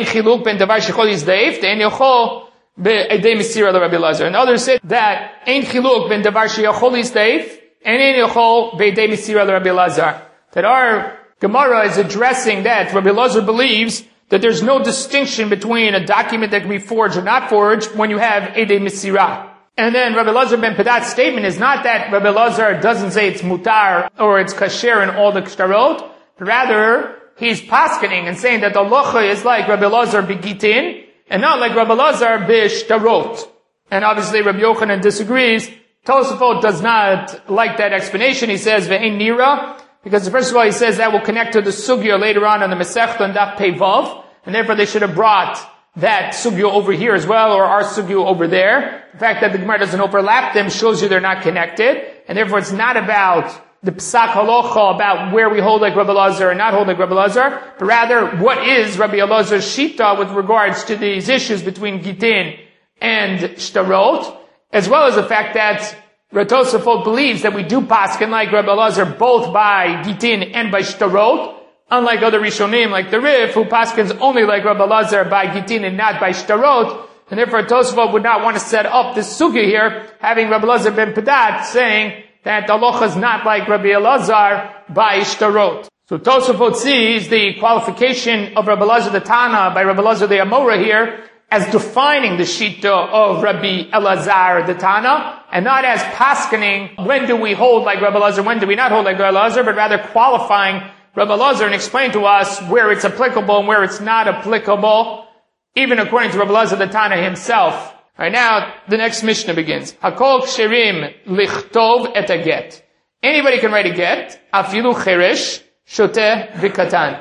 say that ein chiluk ben davar sheyachol lisdeif and ein yochol beidei mesira l'Rabbi Elazar. That our Gemara is addressing that Rabbi Elazar believes that there's no distinction between a document that can be forged or not forged when you have eidei mesira. And then Rabbi Elazar ben Padat's statement is not that Rabbi Elazar doesn't say it's mutar or it's kasher in all the shtarot, but rather he's paskening and saying that the halacha is like Rabbi Elazar begitin and not like Rabbi Elazar b'shtarot. And obviously Rabbi Yochanan disagrees. Tosfot does not like that explanation. He says ve'ein nira, because first of all he says that will connect to the sugya later on the Masechta and Daf Pei Vav, and therefore they should have brought that sugya over here as well, or our sugya over there. The fact that the Gemara doesn't overlap them shows you they're not connected, and therefore it's not about the psak halacha about where we hold like Rabbi Elazar and not hold like Rabbi Elazar, but rather what is Rabbi Elazar's shita with regards to these issues between Gitin and Shtarot, as well as the fact that Tosfot believes that we do paskin like Rabbi Elazar both by Gitin and by Shtarot, unlike other Rishonim like the Rif, who paskins only like Rabbi Elazar by Gitin and not by Shtarot, and therefore Tosfot would not want to set up this sugya here, having Rabbi Elazar ben Padat saying that the halacha is not like Rabbi Elazar by Shtarot. So Tosfot sees the qualification of Rabbi Elazar the Tana by Rabbi Elazar the Amora here as defining the shita of Rabbi Elazar the Tana, and not as paskening when do we hold like Rabbi Elazar, when do we not hold like Rabbi Elazar, but rather qualifying Rabbi Elazar and explain to us where it's applicable and where it's not applicable, even according to Rabbi Elazar the Tana himself. Right now, the next Mishnah begins. Hakol ksherim lichtov et a get. Anybody can write a get. Afilu cheresh shoteh v'katan.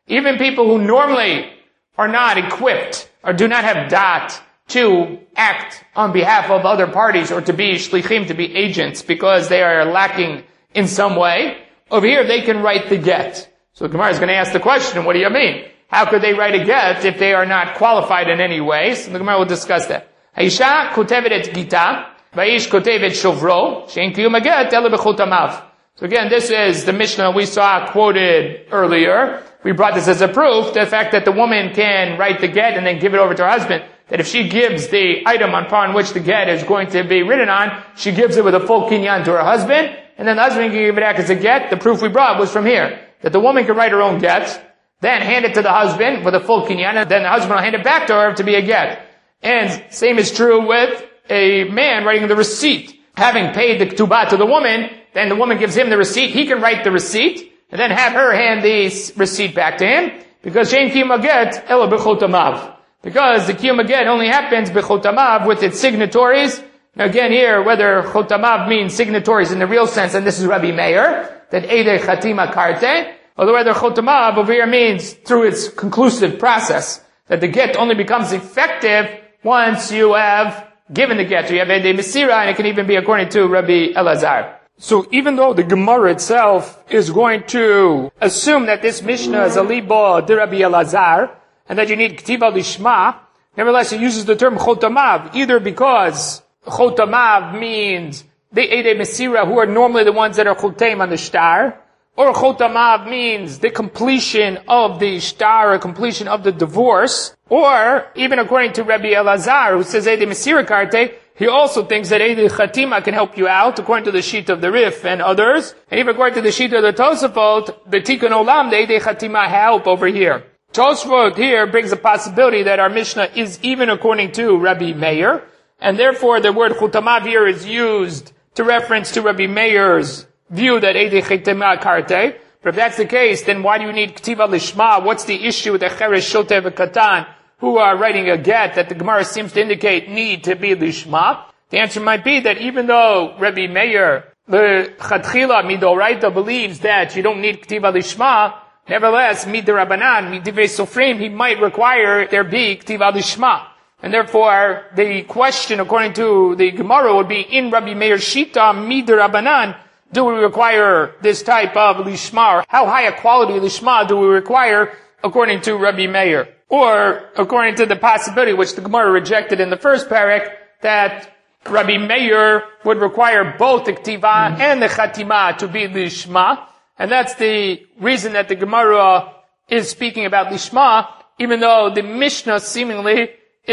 Even people who normally are not equipped or do not have dat to act on behalf of other parties or to be shlichim, to be agents, because they are lacking in some way, over here they can write the get. So the Gemara is going to ask the question, what do you mean? How could they write a get if they are not qualified in any way? So the Gemara will discuss that. Haisha kotevet et gita, vaish kotevet shovro, shein kiyum haget ele b'chotamav. So again, this is the Mishnah we saw quoted earlier. We brought this as a proof, the fact that the woman can write the get and then give it over to her husband, that if she gives the item upon which the get is going to be written on, she gives it with a full kinyan to her husband, and then the husband can give it back as a get. The proof we brought was from here, that the woman can write her own get, then hand it to the husband with a full kinyan, and then the husband will hand it back to her to be a get. And same is true with a man writing the receipt. Having paid the ketubah to the woman, then the woman gives him the receipt, he can write the receipt, and then have her hand the receipt back to him, because shein kiyum haget ela b'chotamav. Because the kiyum haget only happens b'chotamav with its signatories. Now again here, whether chotamav means signatories in the real sense, and this is Rabbi Meir, that eidei chatima karte, or whether chotamav over here means through its conclusive process, that the get only becomes effective once you have given the get. So you have eidei mesira, and it can even be according to Rabbi Elazar. So even though the Gemara itself is going to assume that this Mishnah is a libo de Rabbi Elazar, and that you need ktiva lishma, nevertheless it uses the term chotamav, either because chotamav means the eidei mesira, who are normally the ones that are chotem on the shtar, or chotamav means the completion of the shtar, or completion of the divorce, or even according to Rabbi Elazar, who says eidei mesira karte, he also thinks that eidei chatima can help you out, according to the sheet of the Rif and others, and even according to the sheet of the Tosafot, the Tikkun Olam, the eidei chatima help over here. Tosafot here brings a possibility that our Mishnah is even according to Rabbi Meir, and therefore the word chutamav here is used to reference to Rabbi Meir's view that eidei chatima karte. But if that's the case, then why do you need ktiva lishma? What's the issue with the cheresh shotev katan, who are writing a get that the Gemara seems to indicate need to be lishma? The answer might be that even though Rabbi Meir, the Chatchila Midoraita, believes that you don't need ktiva lishma, nevertheless, Midirabanan, Midivei Sofrim, he might require there be ktiva lishma. And therefore, the question according to the Gemara would be, in Rabbi Meir's Shita, Midirabanan, do we require this type of lishma? Or how high a quality lishma do we require according to Rabbi Meir? Or, according to the possibility which the Gemara rejected in the first parak, that Rabbi Meir would require both the ktiva and the chatima to be lishma, and that's the reason that the Gemara is speaking about lishma, even though the Mishnah seemingly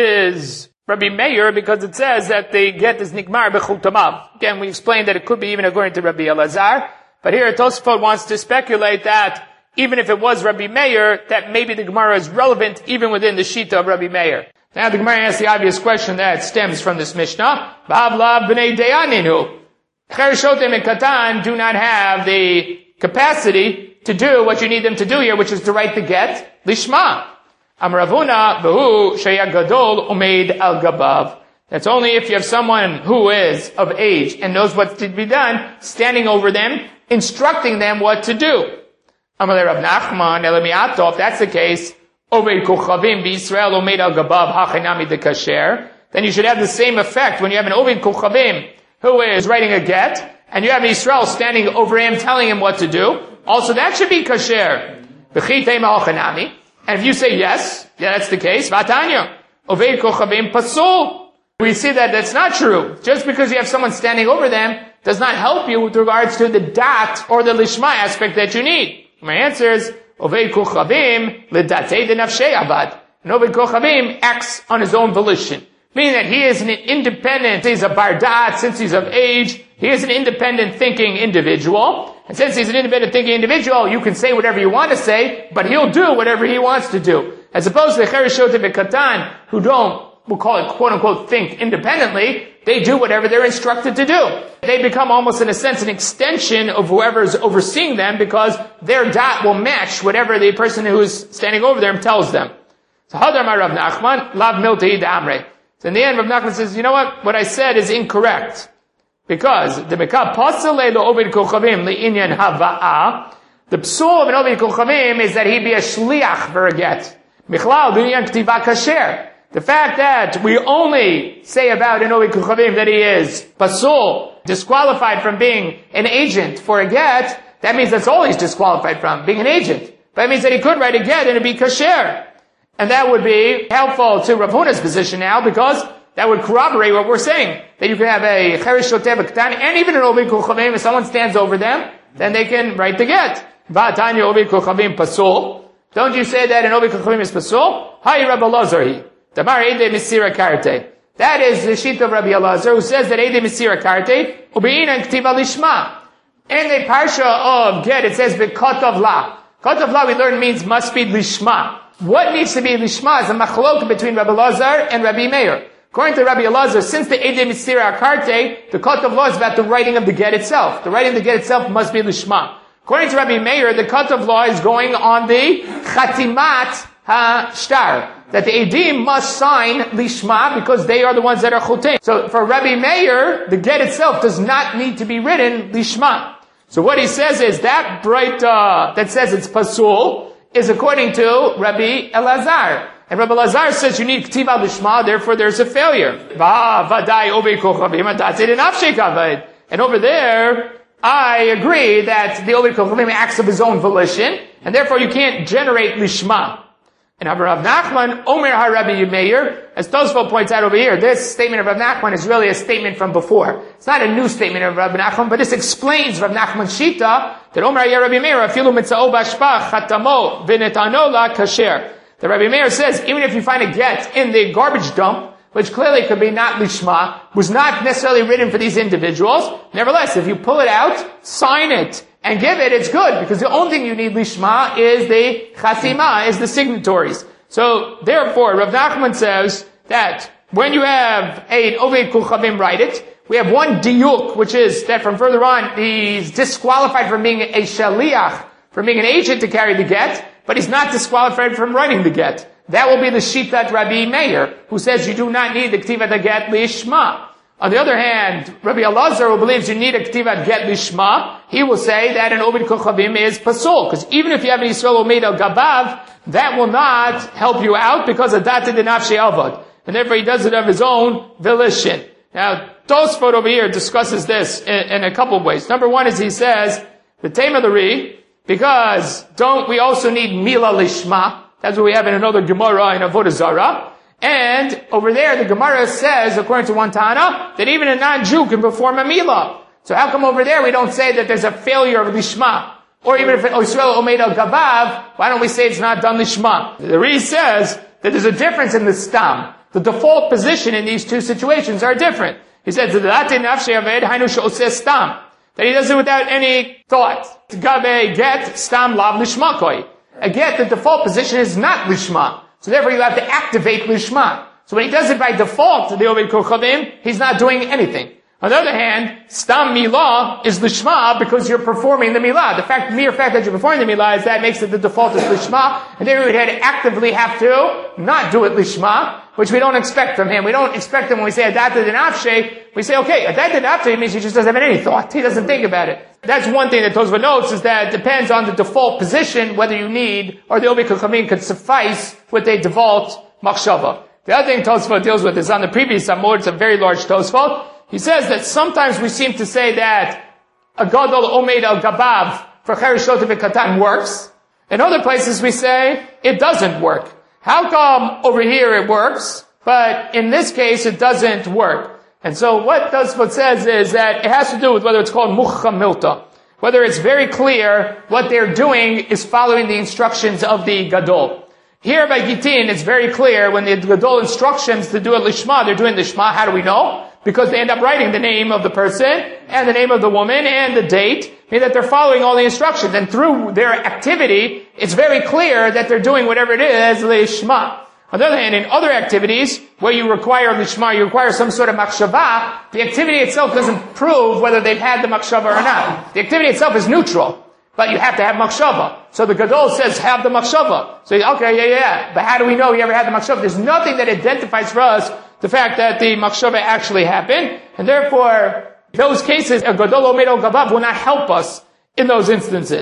is Rabbi Meir, because it says that the get is nikmar b'chutamav. Again, we explained that it could be even according to Rabbi Elazar, but here Tosfot wants to speculate that even if it was Rabbi Meir, that maybe the Gemara is relevant even within the Shita of Rabbi Meir. Now the Gemara asks the obvious question that stems from this Mishnah. Ba'avla b'nei deyaninu. Chereshotim and Katan do not have the capacity to do what you need them to do here, which is to write the get, lishma. Amravuna v'hu shaya gadol umeid al gabav. That's only if you have someone who is of age and knows what to be done, standing over them, instructing them what to do. Amalei Rav Nachman, Elamiato, if that's the case, Oved Kochavim b'Yisrael Omeid al Gabav Hachinami de Kasher, then you should have the same effect when you have an Oved Kochavim who is writing a get, and you have Yisrael standing over him telling him what to do. Also, that should be Kasher. B'chitei Hachinami. And if you say yes, yeah, that's the case, Vatanya, Oved Kochavim Pasul. We see that that's not true. Just because you have someone standing over them does not help you with regards to the dat or the lishma aspect that you need. My answer is, Oved Kochavim l'datei denafshei avad. And Oved Kochavim acts on his own volition. Meaning that he is an independent, he's a bardat, since he's of age, he is an independent thinking individual. And since he's an independent thinking individual, you can say whatever you want to say, but he'll do whatever he wants to do. As opposed to the Chereshotev Katan, who don't, we'll call it quote unquote think independently, they do whatever they're instructed to do. They become almost in a sense an extension of whoever's overseeing them, because their dot will match whatever the person who is standing over them tells them. So Hadar Ma Rav Nachman, Lav Miltei D'Amrei. So in the end, Rav Nachman says, you know what I said is incorrect. Because the Mekab Pasale Lo Oved Kochavim Le'inyan Hava'ah, The psul of an Ovid Kuchavim is that he be a shliach for a get. Michlal dunyan k'tiva kasher. The fact that we only say about an Ovid Kuchavim that he is pasul, disqualified from being an agent for a get, that means that's all he's disqualified from, being an agent. But that means that he could write a get and it'd be kasher. And that would be helpful to Rav Huna's position now, because that would corroborate what we're saying. That you can have a cheresh shotev k'tan, and even an Ovid Kuchavim, if someone stands over them, then they can write the get. Va'atanya Ovid Kuchavim pasul. Don't you say that an Ovid Kuchavim is pasul? Hi Rabbi Elazar hi. Damar Eidei Misira Karte. That is the sheet of Rabbi Elazar, who says that Eidei Misira Karte, u'be'inan k'tiva lishma. In the parsha of get, it says b'kotov la. Kotov la we learn means must be lishma. What needs to be lishma is a machlok between Rabbi Elazar and Rabbi Meir. According to Rabbi Elazar, since the Eidei Misira Karte, the kotov la is about the writing of the get itself. The writing of the get itself must be lishma. According to Rabbi Meir, the kotov la is going on the chatimat ha-shtar. That the Eidim must sign lishma because they are the ones that are chotem. So for Rabbi Meir, the get itself does not need to be written lishma. So what he says is that that says it's pasul is according to Rabbi Elazar. And Rabbi Elazar says you need k'tiva lishma, therefore there's a failure. And over there, I agree that the Ovid Kuchavim acts of his own volition, and therefore you can't generate lishma. And Rav Nachman, Omer HaRabbi Meir, as Tosfot points out over here, this statement of Rav Nachman is really a statement from before. It's not a new statement of Rav Nachman, but this explains Rav Nachman's shita, that Omer HaRabbi Meir, afilu mitzao b'ashpach, chatamo, v'netano la kasher. The Rabbi Meir says, even if you find a get in the garbage dump, which clearly could be not lishma, was not necessarily written for these individuals, nevertheless, if you pull it out, sign it, and give it, it's good, because the only thing you need lishma is the chatima, is the signatories. So, therefore, Rav Nachman says that when you have an Ovid Kuchavim write it, we have one diuk, which is that from further on, he's disqualified from being a shaliach, from being an agent to carry the get, but he's not disqualified from writing the get. That will be the shitat Rabbi Meir, who says you do not need the k'tivat get lishma. On the other hand, Rabbi Elazar, who believes you need a k'tivat get lishma, he will say that an Ovid Kuchavim is pasul, because even if you have an Yisrael Omeid al Gabav, that will not help you out because of data de nafshei avad. And therefore he does it of his own volition. Now, Tosfot over here discusses this in a couple of ways. Number one is he says, the Tema the Ri, because don't we also need Mila Lishma? That's what we have in another Gemara in Avodah Zarah. And over there, the Gemara says, according to one Tana, that even a non-Jew can perform a Mila. So how come over there we don't say that there's a failure of Lishma? Or even if Yisrael Omeid al Gabav, why don't we say it's not done Lishma? The Ri says that there's a difference in the Stam. The default position in these two situations are different. He says, that he does it without any thought. Gabe get stam lav lishmakoi. A get, the default position is not lishma. So therefore you have to activate lishma. So when he does it by default, the Ovid Kuchavim, he's not doing anything. On the other hand, stam milah is lishma because you're performing the milah. The mere fact that you're performing the milah is that makes it the default is lishma, and then we would actively have to not do it lishma, which we don't expect from him. We don't expect him when we say adata denafshe. We say, okay, adata denafshe means he just doesn't have any thought. He doesn't think about it. That's one thing that Tosfot notes, is that it depends on the default position whether you need, or the Ovid Kuchavim could suffice with a default machshava. The other thing Tosfot deals with is on the previous Amud. It's a very large Tosfot. He says that sometimes we seem to say that a gadol omeid al gabav for cheresh shotev katan works. In other places we say it doesn't work. How come over here it works, but in this case it doesn't work? And so what says is that it has to do with whether it's called muchcha milta, whether it's very clear what they're doing is following the instructions of the gadol. Here by Gitin, it's very clear when the gadol instructions to do a lishma, they're doing lishma. How do we know? Because they end up writing the name of the person, and the name of the woman, and the date, meaning that they're following all the instructions. And through their activity, it's very clear that they're doing whatever it is, lishma. On the other hand, in other activities, where you require lishma, you require some sort of makshava, the activity itself doesn't prove whether they've had the makshava or not. The activity itself is neutral, but you have to have makshava. So the gadol says, have the makshava. So, okay, yeah. But how do we know he ever had the makshava? There's nothing that identifies for us the fact that the makshava actually happened, and therefore, those cases, a gadol omeid al gabav will not help us in those instances.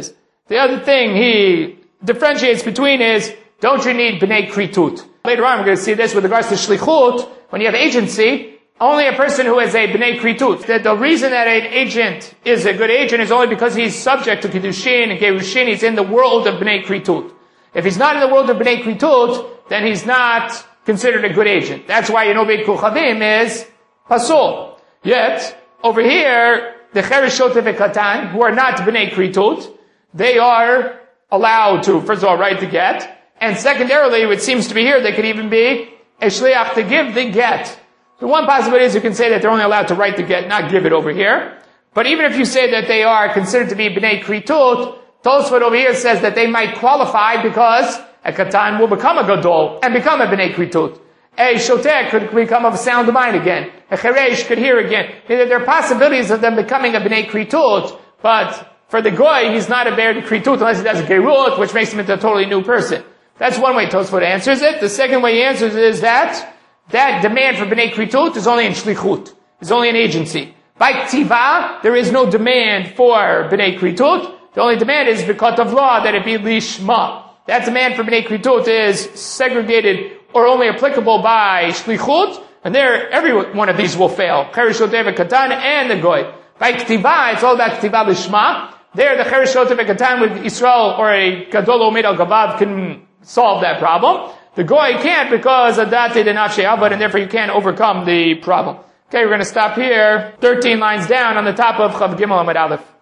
The other thing he differentiates between is, don't you need b'nei kritut? Later on, we're going to see this with regards to shlichut. When you have agency, only a person who has a b'nei kritut. That the reason that an agent is a good agent is only because he's subject to kiddushin and gerushin. He's in the world of b'nei kritut. If he's not in the world of b'nei kritut, then he's not considered a good agent. That's why Beit Kuchavim is pasul. Yet, over here, the Chereshot v'Katan, who are not b'nei kritut, they are allowed to, first of all, write the get, and secondarily, it seems to be here, they could even be a shliach to give the get. So one possibility is you can say that they're only allowed to write the get, not give it over here. But even if you say that they are considered to be b'nei kritut, Tosfot over here says that they might qualify because a katan will become a gadol and become a b'nei kritut. A shoter could become of sound mind again. A cheresh could hear again. There are possibilities of them becoming a b'nei kritut, but for the goy, he's not a b'nei kritut unless he does a gerut, which makes him into a totally new person. That's one way Tosfot answers it. The second way he answers it is that demand for b'nei kritut is only in shlichut. It's only an agency. By ktiva, there is no demand for b'nei kritut. The only demand is because of law that it be lishma. That demand for b'nei kritut is segregated or only applicable by shlichut, and there, every one of these will fail. Chereshot v'Katan and the goy. By ktiva, it's all about ktiva lishma. There, the Chereshot v'Katan with Israel or a gadol omed al gabav can solve that problem. The goy can't because adate and nafshei avad, and therefore you can't overcome the problem. Okay, we're going to stop here. 13 lines down on the top of Chav Gimel Amud Aleph.